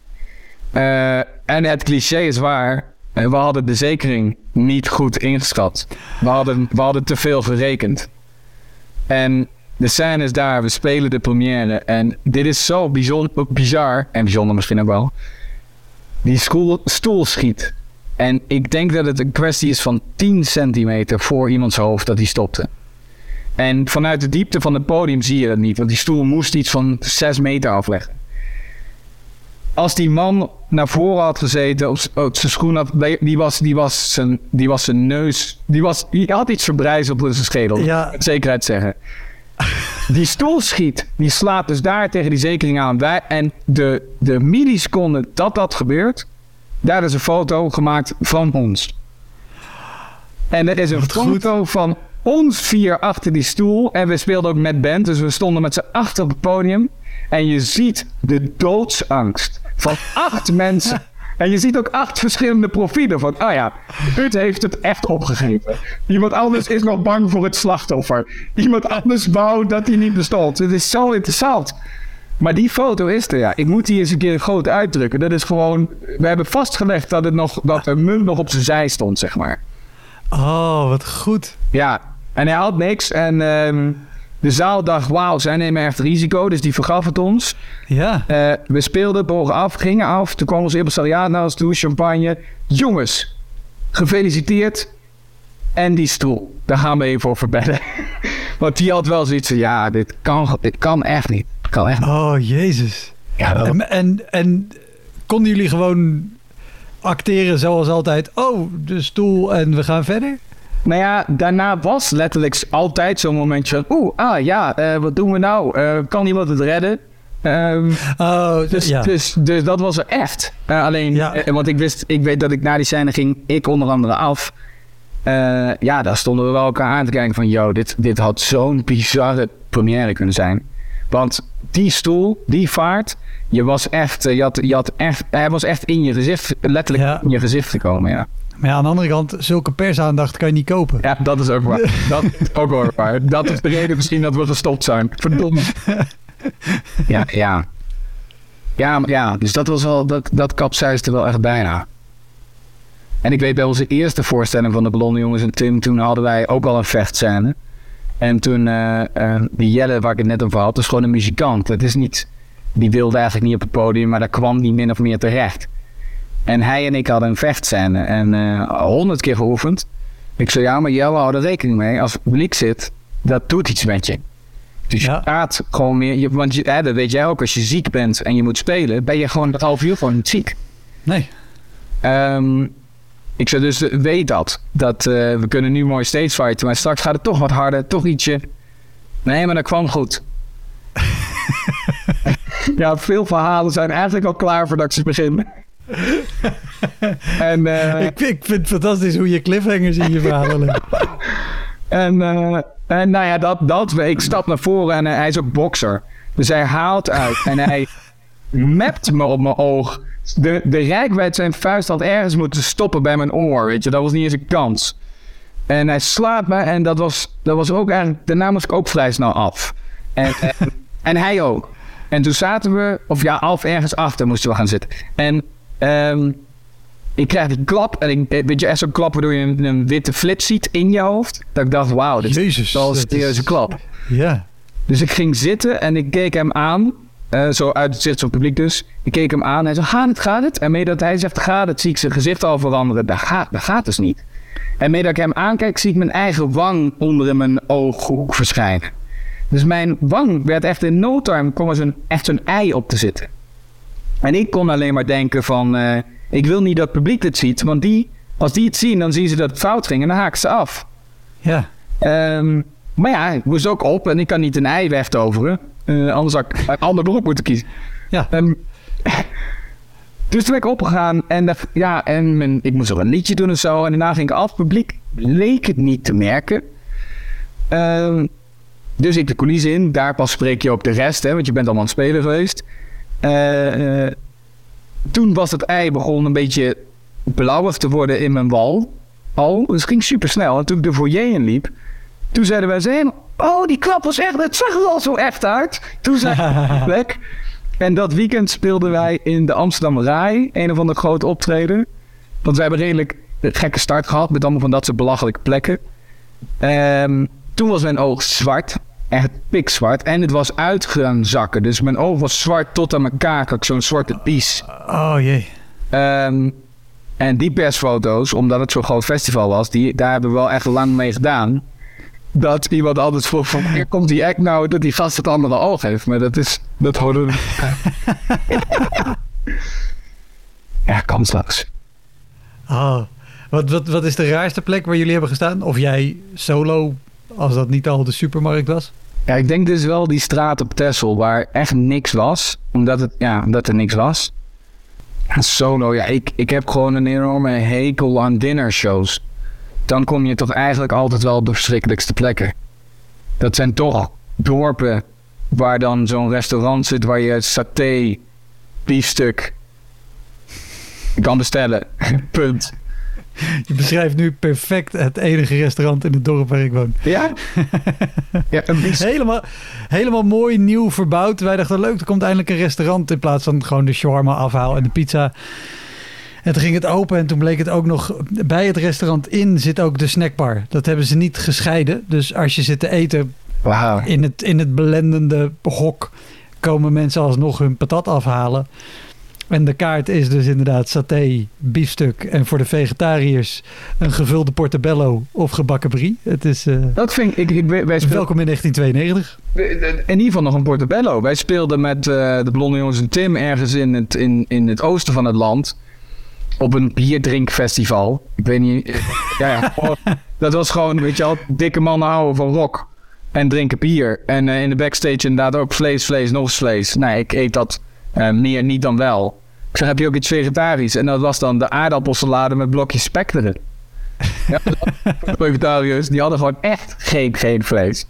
En het cliché is waar. We hadden de zekering niet goed ingeschat. We hadden te veel gerekend. En de scène is daar. We spelen de première. En dit is zo bizar. En bijzonder misschien ook wel. Die stoel schiet. En ik denk dat het een kwestie is van 10 centimeter voor iemands hoofd dat hij stopte. En vanuit de diepte van het podium zie je dat niet. Want die stoel moest iets van 6 meter afleggen. Als die man naar voren had gezeten, op zijn schoen had, die was zijn neus, die had iets verbrijzeld op zijn schedel. Ja. Met zekerheid zeggen. Die stoel die slaat dus daar tegen die zekering aan. En de milliseconde dat gebeurt, daar is een foto gemaakt van ons. En er is een foto van ons 4 achter die stoel. En we speelden ook met band, dus we stonden met z'n 8 op het podium. En je ziet de doodsangst van 8 mensen. En je ziet ook 8 verschillende profielen van, Ruud heeft het echt opgegeven. Iemand anders is nog bang voor het slachtoffer. Iemand anders wou dat hij niet bestond. Het is zo interessant. Maar die foto is er, ja. Ik moet die eens een keer groot uitdrukken. Dat is gewoon, we hebben vastgelegd dat de munt nog op zijn zij stond, zeg maar. Oh, wat goed. Ja, en hij had niks. En de zaal dacht, wauw, zij nemen echt risico. Dus die vergaf het ons. Ja. We speelden, bogen af, gingen af. Toen kwam ons impresariaat naar ons toe, champagne. Jongens, gefeliciteerd. En die stoel, daar gaan we even voor verbedden. Want die had wel zoiets van, ja, dit kan echt niet. Oh, Jezus. Ja, en konden jullie gewoon acteren zoals altijd? Oh, de stoel en we gaan verder? Nou ja, daarna was letterlijk altijd zo'n momentje van... wat doen we nou? Kan iemand het redden? Dus dat was er echt. Want ik weet dat ik na die scène ging, ik onder andere af. Daar stonden we wel elkaar aan te kijken van... dit had zo'n bizarre première kunnen zijn. Want die stoel, die vaart... hij was echt in je gezicht, letterlijk in je gezicht gekomen, ja. Maar ja, aan de andere kant, zulke persaandacht kan je niet kopen. Ja, dat is ook waar. Dat is ook wel waar. Dat is de reden misschien dat we gestopt zijn. Verdomme. Ja, dus dat was wel, dat kapseisde wel echt bijna. En ik weet bij onze eerste voorstelling van de Blonde Jongens en Tim, toen hadden wij ook al een vechtscène. En toen, die Jelle waar ik het net over had, is gewoon een muzikant. Het is niet, die wilde eigenlijk niet op het podium, maar daar kwam die min of meer terecht. En hij en ik hadden een vechtscène en 100 keer geoefend. Ik zei, ja, maar Jelle, hou er rekening mee. Als het publiek zit, dat doet iets met je. Dus je praat gewoon meer. Want dat weet jij ook, als je ziek bent en je moet spelen, ben je gewoon dat half uur gewoon niet ziek. Nee. Ik zei dus, weet dat we kunnen nu mooi stage fighten, maar straks gaat het toch wat harder, toch ietsje. Nee, maar dat kwam goed. Ja, veel verhalen zijn eigenlijk al klaar voordat ik ze begin. En, ik vind het fantastisch hoe je cliffhangers in je verhalen legt. En nou ja, ik stap naar voren en hij is ook bokser. Dus hij haalt uit en hij mapt me op mijn oog. De reikwijd zijn vuist had ergens moeten stoppen bij mijn oor, weet je. Dat was niet eens een kans. En hij slaat me en dat was ook eigenlijk... Daarna moest ik ook vrij snel af. En hij ook. En toen zaten we... Of ergens achter moesten we gaan zitten. En ik krijg die klap. En weet je, echt zo'n klap waardoor je een witte flits ziet in je hoofd. Dat ik dacht, wauw, dit is wel een serieuze klap. Ja. Dus ik ging zitten en ik keek hem aan. Zo uit het zicht van het publiek dus. Ik keek hem aan en hij zei, gaat het? En mee dat hij zegt, gaat het, zie ik zijn gezicht al veranderen. Dat gaat dus niet. En mee dat ik hem aankijk, zie ik mijn eigen wang onder in mijn ooghoek verschijnen. Dus mijn wang werd echt in no time, kwam er echt zo'n ei op te zitten. En ik kon alleen maar denken van, ik wil niet dat het publiek dit ziet. Want als die het zien, dan zien ze dat het fout ging en dan haken ze af. Ja. Maar ja, ik moest ook op en ik kan niet een ei wegtoveren. Anders had ik een ander beroep moeten kiezen. Ja. Dus toen ben ik opgegaan en ik moest ook een liedje doen en zo. En daarna ging ik af. Het publiek leek het niet te merken. Dus ik de coulissen in. Daar pas spreek je op de rest, hè, want je bent allemaal aan het spelen geweest. Toen was het ei begon een beetje blauwig te worden in mijn wal. Dus het ging super snel. En toen ik de foyer inliep, toen zeiden wij die klap was echt, het zag er al zo echt uit. Toen zei ik plek. En dat weekend speelden wij in de Amsterdam Rai, een of andere grote optreden. Want wij hebben redelijk een gekke start gehad met allemaal van dat soort belachelijke plekken. Toen was mijn oog zwart, echt pikzwart. En het was uit gaan zakken, dus mijn oog was zwart tot aan mijn kaak, ook zo'n zwarte pies. Oh jee. En die persfoto's, omdat het zo'n groot festival was, daar hebben we wel echt lang mee gedaan. dat iemand altijd vroeg van... Hier komt die act nou dat die gast het andere oog heeft. Maar dat houden we... Ja, kansloos. Oh, wat is de raarste plek waar jullie hebben gestaan? Of jij solo, als dat niet al de supermarkt was? Ja, ik denk dus wel die straat op Texel waar echt niks was. Omdat er niks was. Ja, solo, ja, ik heb gewoon een enorme hekel aan dinnershows. Dan kom je toch eigenlijk altijd wel op de verschrikkelijkste plekken. Dat zijn toch dorpen waar dan zo'n restaurant zit waar je saté, biefstuk kan bestellen. Punt. Je beschrijft nu perfect het enige restaurant in het dorp waar ik woon. Ja? Ja, helemaal mooi, nieuw verbouwd. Wij dachten, leuk, er komt eindelijk een restaurant in plaats van gewoon de shawarma afhaal en de pizza. En toen ging het open en toen bleek het ook nog... Bij het restaurant in zit ook de snackbar. Dat hebben ze niet gescheiden. Dus als je zit te eten in het belendende hok... komen mensen alsnog hun patat afhalen. En de kaart is dus inderdaad saté, biefstuk... en voor de vegetariërs een gevulde portobello of gebakken brie. Het is... Dat vind ik... Welkom in 1992. In ieder geval nog een portobello. Wij speelden met de Blonde Jongens en Tim ergens in het oosten van het land... op een bierdrinkfestival. Ik weet niet... dat was gewoon, weet je wel... dikke mannen houden van rock en drinken bier. En in de backstage inderdaad ook vlees, nog eens vlees. Nee, ik eet dat meer niet dan wel. Ik zeg, heb je ook iets vegetarisch? En dat was dan de aardappelsalade met blokjes spek erin. Ja, de vegetariërs, die hadden gewoon echt geen vlees.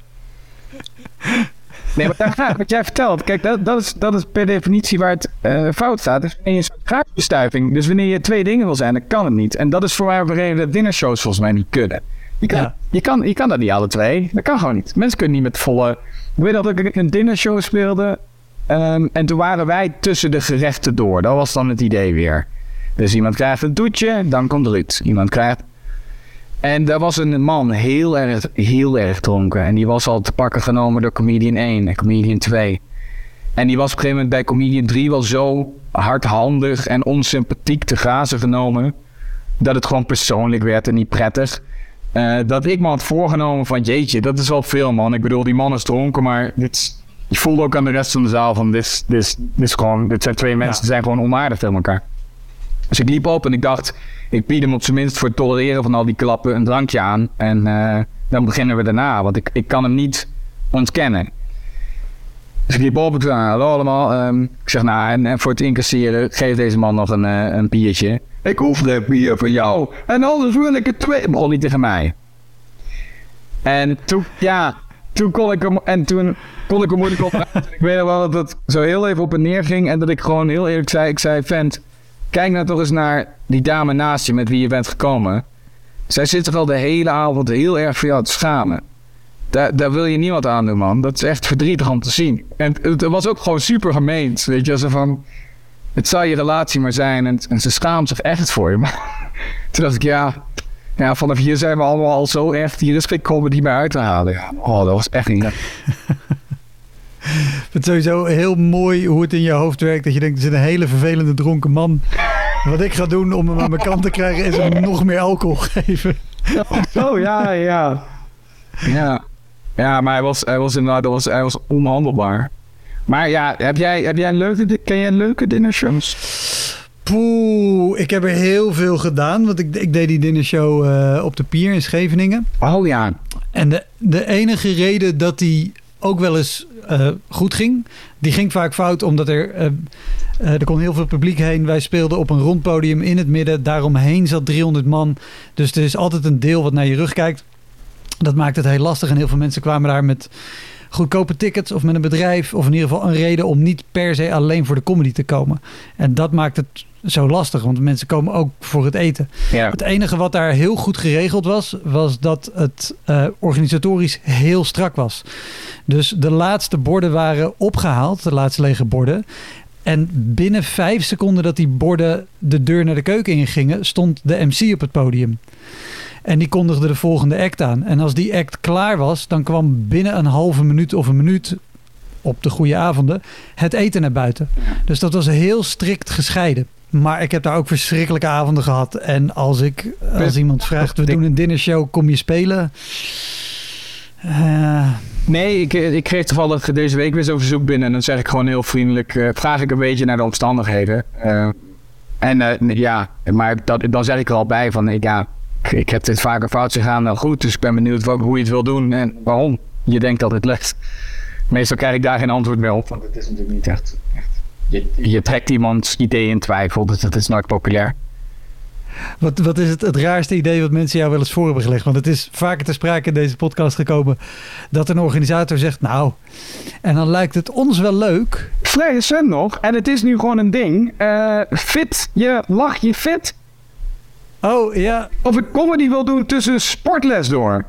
Nee, maar wat jij vertelt, kijk, dat is per definitie waar het fout gaat. Dus wanneer je een soort kruisbestuiving, dus wanneer je twee dingen wil zijn, dan kan het niet. En dat is voor mij ook de reden dat dinnershows volgens mij niet kunnen. Je kan dat niet alle twee. Dat kan gewoon niet. Mensen kunnen niet met volle... Ik weet dat ik een dinnershow speelde en toen waren wij tussen de gerechten door. Dat was dan het idee weer. Dus iemand krijgt een toetje, dan komt er iets. Iemand krijgt... En daar was een man heel erg dronken. En die was al te pakken genomen door comedian 1 en comedian 2. En die was op een gegeven moment bij comedian 3 wel zo hardhandig en onsympathiek te grazen genomen. Dat het gewoon persoonlijk werd en niet prettig. Dat ik me had voorgenomen van jeetje, dat is wel veel man. Ik bedoel, die man is dronken, maar je voelde ook aan de rest van de zaal van dit zijn twee mensen die zijn gewoon onaardig tegen elkaar. Dus ik liep op en ik dacht, ik bied hem op zijn minst voor het tolereren van al die klappen een drankje aan. En dan beginnen we daarna, want ik kan hem niet ontkennen. Dus ik liep op, ik zei, hallo allemaal. Ik zeg, nou, en voor het incasseren, geef deze man nog een biertje. Ik hoef geen bier van jou. En anders wil ik het twee. Begon hij tegen mij. En toen kon ik hem moeilijk op. Ik weet nog wel dat het zo heel even op en neer ging. En dat ik gewoon heel eerlijk zei, vent, kijk nou toch eens naar die dame naast je met wie je bent gekomen. Zij zit er al de hele avond heel erg voor jou te schamen. Daar wil je niemand aan doen, man. Dat is echt verdrietig om te zien. En het was ook gewoon super gemeend. Weet je, zo van... Het zou je relatie maar zijn en ze schaamt zich echt voor je. Maar toen dacht ik, ja, vanaf hier zijn we allemaal al zo echt... Hier is geen comedy meer uit te halen. Ja. Oh, dat was echt niet... Ik vind het sowieso heel mooi hoe het in je hoofd werkt. Dat je denkt, er zit een hele vervelende dronken man. Wat ik ga doen om hem aan mijn kant te krijgen... is hem nog meer alcohol geven. Ja, maar hij was inderdaad hij was onhandelbaar. Maar ja, ken jij leuke dinnershows? Poeh, ik heb er heel veel gedaan. Want ik deed die dinnershow op de Pier in Scheveningen. Oh ja. En de enige reden dat die ook wel eens goed ging... die ging vaak fout omdat er kon heel veel publiek heen. Wij speelden op een rond podium in het midden. Daaromheen zat 300 man. Dus er is altijd een deel wat naar je rug kijkt. Dat maakt het heel lastig. En heel veel mensen kwamen daar met goedkope tickets of met een bedrijf... of in ieder geval een reden om niet per se alleen voor de comedy te komen. En dat maakt het zo lastig, want mensen komen ook voor het eten. Ja. Het enige wat daar heel goed geregeld was dat het organisatorisch heel strak was. Dus de laatste borden waren opgehaald, de laatste lege borden... En binnen 5 seconden dat die borden de deur naar de keuken ingingen... stond de MC op het podium. En die kondigde de volgende act aan. En als die act klaar was, dan kwam binnen een halve minuut of een minuut... op de goede avonden, het eten naar buiten. Dus dat was heel strikt gescheiden. Maar ik heb daar ook verschrikkelijke avonden gehad. En als iemand vraagt, we doen een dinnershow, kom je spelen? Nee, ik kreeg toevallig deze week weer zo'n verzoek binnen. En dan zeg ik gewoon heel vriendelijk, vraag ik een beetje naar de omstandigheden. Maar dan zeg ik er al bij van, ik heb dit vaker fout gegaan, nou goed. Dus ik ben benieuwd hoe je het wil doen en waarom je denkt dat het lukt. Meestal krijg ik daar geen antwoord meer op, want het is natuurlijk niet echt. Je trekt iemands idee in twijfel, dus dat is nooit populair. Wat is het raarste idee wat mensen jou wel eens voor hebben gelegd? Want het is vaker ter sprake in deze podcast gekomen dat een organisator zegt, nou, en dan lijkt het ons wel leuk. Vrij recent nog, en het is nu gewoon een ding. Fit, lach je fit? Oh, ja. Of ik comedy wil doen tussen sportles door.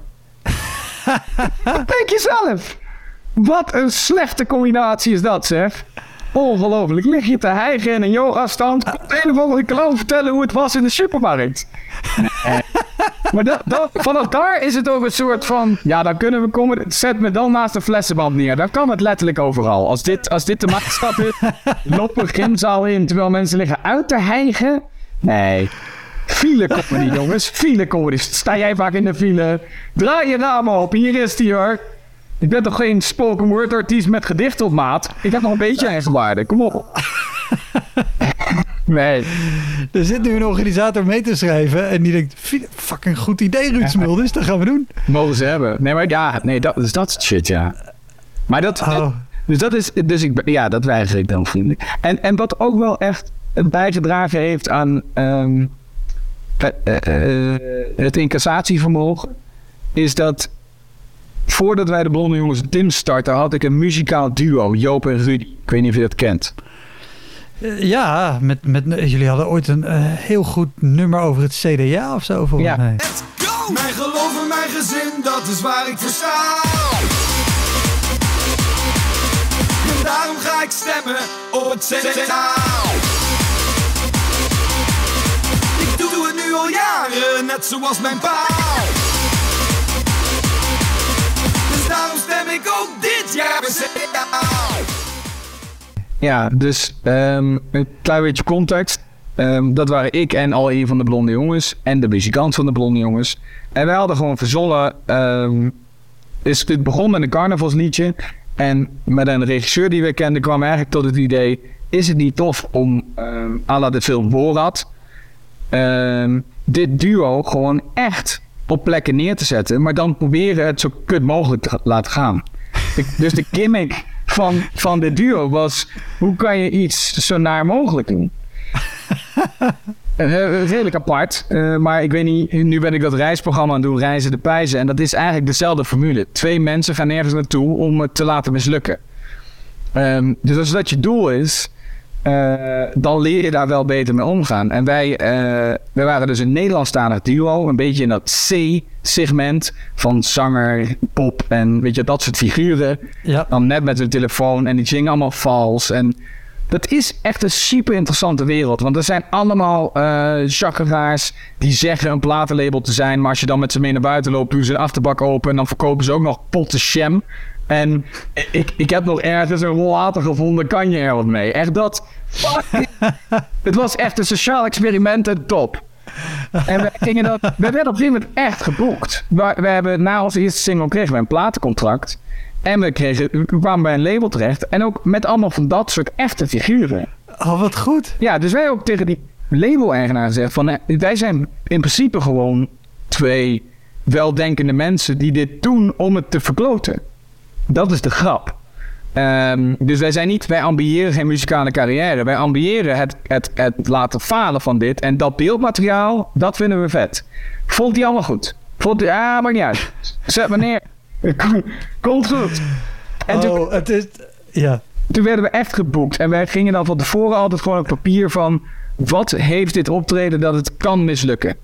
Denk je zelf. Wat een slechte combinatie is dat, zeg. Ongelooflijk. Lig je te hijgen in een yoga-stand. Komt de een of andere clown vertellen hoe het was in de supermarkt. Maar vanaf daar is het ook een soort van... Ja, dan kunnen we komen... Zet me dan naast een flessenband neer. Dan kan het letterlijk overal. Als dit de maatstaf is... Loop een gymzaal in terwijl mensen liggen uit te hijgen. Nee. File comedy, jongens. File comedy. Sta jij vaak in de file? Draai je ramen op. Hier is die, hoor. Ik ben toch geen spoken word artiest met gedicht op maat? Ik heb nog een beetje eigenwaarde. Kom op. Nee. Er zit nu een organisator mee te schrijven en die denkt, fucking goed idee, Ruud Smulders, dat gaan we doen. Mogen ze hebben. Nee, maar dat is shit, ja. Maar dat... Oh. Dus dat is... dat weiger ik dan vriendelijk. En wat ook wel echt bijgedragen heeft aan het incassatievermogen, is dat voordat wij de Blonde Jongens Tim starten, had ik een muzikaal duo, Joop en Rudy. Ik weet niet of je dat kent. Ja, jullie hadden ooit een heel goed nummer over het CDA of zo. Ja. Nee. Let's go! Mijn geloof en mijn gezin, dat is waar ik voor sta. En daarom ga ik stemmen op het CDA. Ik doe het nu al jaren, net zoals mijn pa. Daarom stem ik ook dit jaar bij CDA. Ja, dus een klein beetje context. Dat waren ik en al een van de Blonde Jongens. En de muzikant van de Blonde Jongens. En wij hadden gewoon verzonnen. Het begon met een carnavalsliedje. En met een regisseur die we kenden kwam eigenlijk tot het idee. Is het niet tof om à la de film Borat. Dit duo gewoon echt op plekken neer te zetten, maar dan proberen het zo kut mogelijk te laten gaan. Dus de gimmick van dit duo was, hoe kan je iets zo naar mogelijk doen? Redelijk apart, maar ik weet niet, nu ben ik dat reisprogramma aan het doen, Reizen de Pijzen, en dat is eigenlijk dezelfde formule. 2 mensen gaan nergens naartoe om het te laten mislukken. Dus als dat je doel is, dan leer je daar wel beter mee omgaan. En wij waren dus een Nederlandstalig duo. Een beetje in dat C-segment van zanger, pop en weet je, dat soort figuren. Ja. Dan net met hun telefoon en die zingen allemaal vals. En dat is echt een super interessante wereld. Want er zijn allemaal chakeraars die zeggen een platenlabel te zijn. Maar als je dan met ze mee naar buiten loopt, doen ze een achterbak open en dan verkopen ze ook nog potten sham. En ik heb nog ergens een rollator gevonden, kan je er wat mee? Echt dat. Het was echt een sociaal experiment en top. En we werden op een gegeven moment echt geboekt. We hebben na onze eerste single kregen we een platencontract. En we kwamen bij een label terecht. En ook met allemaal van dat soort echte figuren. Oh, wat goed. Ja, dus wij ook tegen die label-eigenaar gezegd van, wij zijn in principe gewoon 2 weldenkende mensen die dit doen om het te verkloten. Dat is de grap. Dus wij ambiëren geen muzikale carrière. Wij ambiëren het laten falen van dit. En dat beeldmateriaal, dat vinden we vet. Vond hij allemaal goed? Maakt niet uit. Zet me neer. Komt goed. En toen werden we echt geboekt. En wij gingen dan van tevoren altijd gewoon op papier van, wat heeft dit optreden dat het kan mislukken?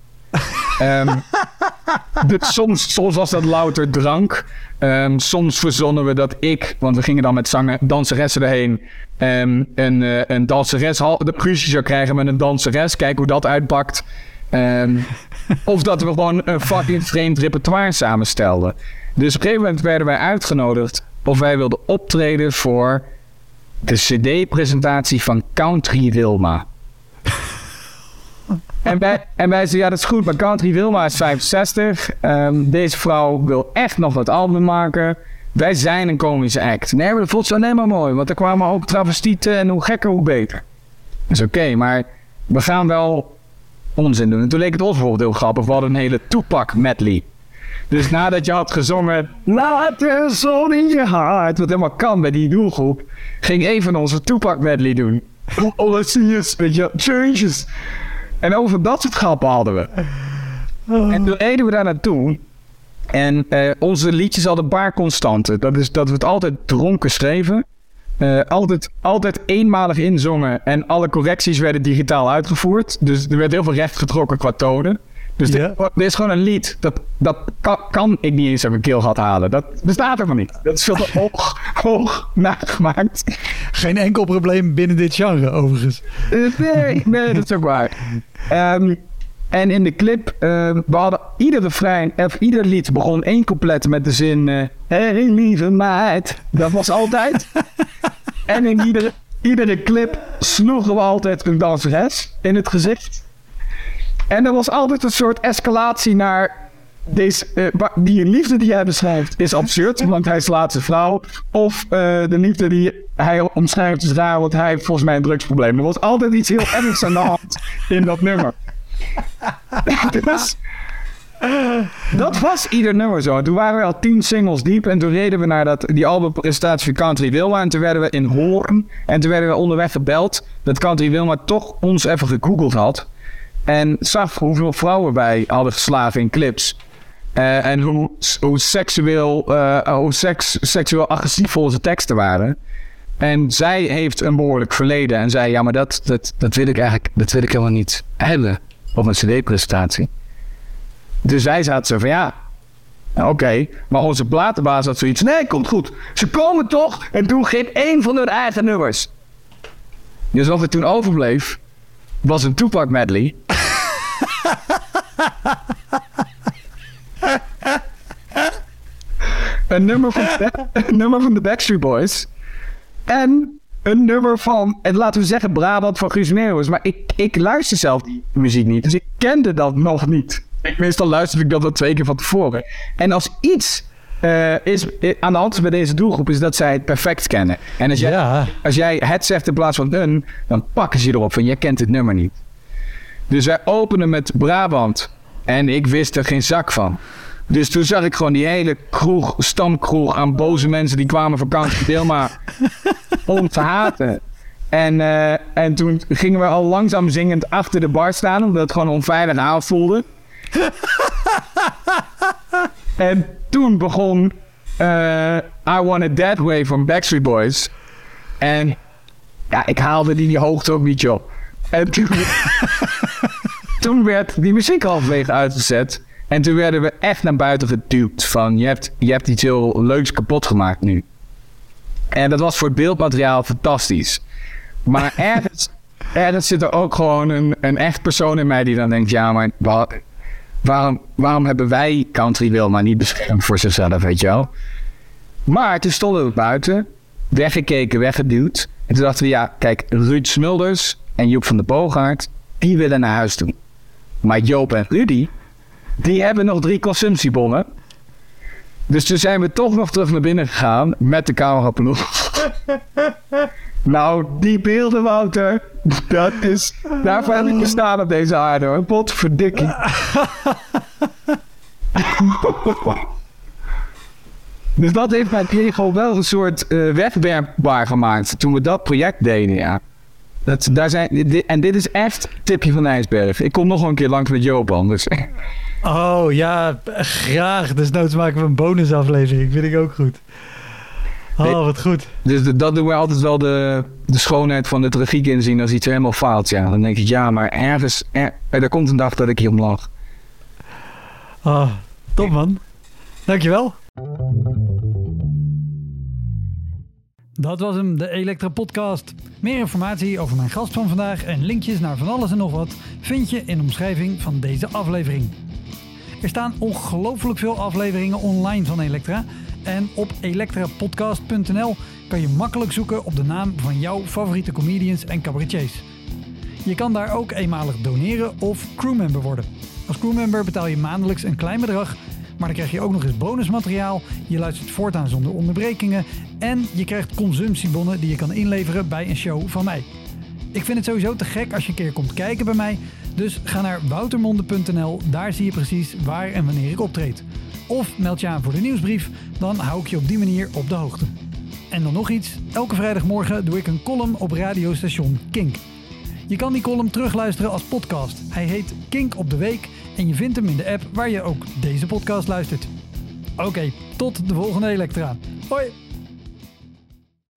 Soms was dat louter drank. Soms verzonnen we dat want we gingen dan met danseressen erheen. Een danseres de ruzie zou krijgen met een danseres. Kijk hoe dat uitpakt. Of dat we gewoon een fucking vreemd repertoire samenstelden. Dus op een gegeven moment werden wij uitgenodigd of wij wilden optreden voor de CD-presentatie van Country Wilma. En wij zeiden, ja, dat is goed, maar Country Wilma is 65. Deze vrouw wil echt nog wat album maken. Wij zijn een komische act. Nee, maar dat voelt zo alleen maar mooi, want er kwamen ook travestieten en hoe gekker, hoe beter. Dat is oké, maar we gaan wel onzin doen. En toen leek het ons bijvoorbeeld heel grappig. We hadden een hele Tupac medley. Dus nadat je had gezongen, laat de zon in je hart, wat helemaal kan bij die doelgroep, ging een van onze Tupac medley doen. All I see is, weet je, changes. En over dat soort grappen hadden we. En toen reden we daar naartoe. En onze liedjes hadden een paar constanten. Dat is dat we het altijd dronken schreven. Altijd eenmalig inzongen. En alle correcties werden digitaal uitgevoerd. Dus er werd heel veel recht getrokken qua tonen. Dus dit is gewoon een lied. Dat kan ik niet eens uit mijn keel gehad halen. Dat bestaat er maar niet. Dat is veel te hoog nagemaakt. Geen enkel probleem binnen dit genre, overigens. Nee, dat is ook waar. En in de clip, we hadden ieder lied begon 1 couplet met de zin... Hey lieve meid. Dat was altijd. En in iedere clip sloegen we altijd een danseres in het gezicht. En er was altijd een soort escalatie naar... die liefde die hij beschrijft is absurd, want hij slaat zijn vrouw. Of de liefde die hij omschrijft is raar, want hij heeft volgens mij een drugsprobleem. Er was altijd iets heel ergs aan de hand in dat nummer. Dat was ieder nummer zo. Toen waren we al 10 singles diep en toen reden we naar die albumpresentatie van Country Wilma en toen werden we in Hoorn en toen werden we onderweg gebeld dat Country Wilma toch ons even gegoogeld had en zag hoeveel vrouwen wij hadden geslagen in clips en hoe seksueel agressief onze teksten waren. En zij heeft een behoorlijk verleden en zei ja, maar dat wil ik eigenlijk, dat wil ik helemaal niet hebben op een cd-presentatie. Dus wij zaten zo van ja, oké. Maar onze platenbaas had zoiets. Nee, komt goed. Ze komen toch en doen geen één van hun eigen nummers. Dus wat er toen overbleef, was een Tupac medley. een nummer van de Backstreet Boys. En een nummer van, laten we zeggen, Brabant van Guus Meeuwis. Maar ik luister zelf die muziek niet. Dus ik kende dat nog niet. Meestal luister ik dat wel 2 keer van tevoren. En als iets is aan de hand is bij deze doelgroep, is dat zij het perfect kennen. En als jij het zegt in plaats van een, dan pakken ze je erop van, jij kent dit nummer niet. Dus wij openen met Brabant. En ik wist er geen zak van. Dus toen zag ik gewoon die hele stamkroeg aan boze mensen die kwamen van Country Wilma om te haten. En toen gingen we al langzaam zingend achter de bar staan, omdat het gewoon onveilig aanvoelde. En toen begon I Want It That Way van Backstreet Boys. En ja, ik haalde die hoogte ook niet op. En toen werd die muziek halverwege uitgezet. En toen werden we echt naar buiten geduwd van je hebt iets heel leuks kapot gemaakt nu. En dat was voor het beeldmateriaal fantastisch. Maar ergens zit er ook gewoon een echt persoon in mij die dan denkt, ja, maar waarom hebben wij Country Wilma niet beschermd voor zichzelf, weet je wel? Maar toen stonden we buiten, weggekeken, weggeduwd. En toen dachten we, ja, kijk, Ruud Smulders en Joep van der Boogaard, die willen naar huis toe. Maar Joop en Rudy, die hebben nog 3 consumptiebonnen. Dus toen zijn we toch nog terug naar binnen gegaan met de cameraploeg. Nou, die beelden, Wouter, daarvoor heb ik gestaan op deze aarde, hoor. Potverdikkie. Dus dat heeft mijn Diego wel een soort wegwerpbaar gemaakt toen we dat project deden, ja. En dit is echt tipje van de ijsberg. Ik kom nog wel een keer langs met Joop anders. Oh ja, graag. Desnoods maken we een bonusaflevering. Vind ik ook goed. Oh, wat goed. Dus dat doen we altijd wel de schoonheid van de tragiek inzien als iets helemaal faalt. Ja. Dan denk ik, ja, maar ergens... er komt een dag dat ik hier om lach. Oh, top man. Dankjewel. Dat was hem, de Elektra Podcast. Meer informatie over mijn gast van vandaag en linkjes naar van alles en nog wat vind je in de omschrijving van deze aflevering. Er staan ongelooflijk veel afleveringen online van Elektra. En op elektrapodcast.nl kan je makkelijk zoeken op de naam van jouw favoriete comedians en cabaretiers. Je kan daar ook eenmalig doneren of crewmember worden. Als crewmember betaal je maandelijks een klein bedrag, maar dan krijg je ook nog eens bonusmateriaal. Je luistert voortaan zonder onderbrekingen en je krijgt consumptiebonnen die je kan inleveren bij een show van mij. Ik vind het sowieso te gek als je een keer komt kijken bij mij, dus ga naar woutermonde.nl, daar zie je precies waar en wanneer ik optreed. Of meld je aan voor de nieuwsbrief, dan hou ik je op die manier op de hoogte. En dan nog iets, elke vrijdagmorgen doe ik een column op radiostation Kink. Je kan die column terugluisteren als podcast. Hij heet Kink op de Week en je vindt hem in de app waar je ook deze podcast luistert. Oké, tot de volgende Elektra. Hoi!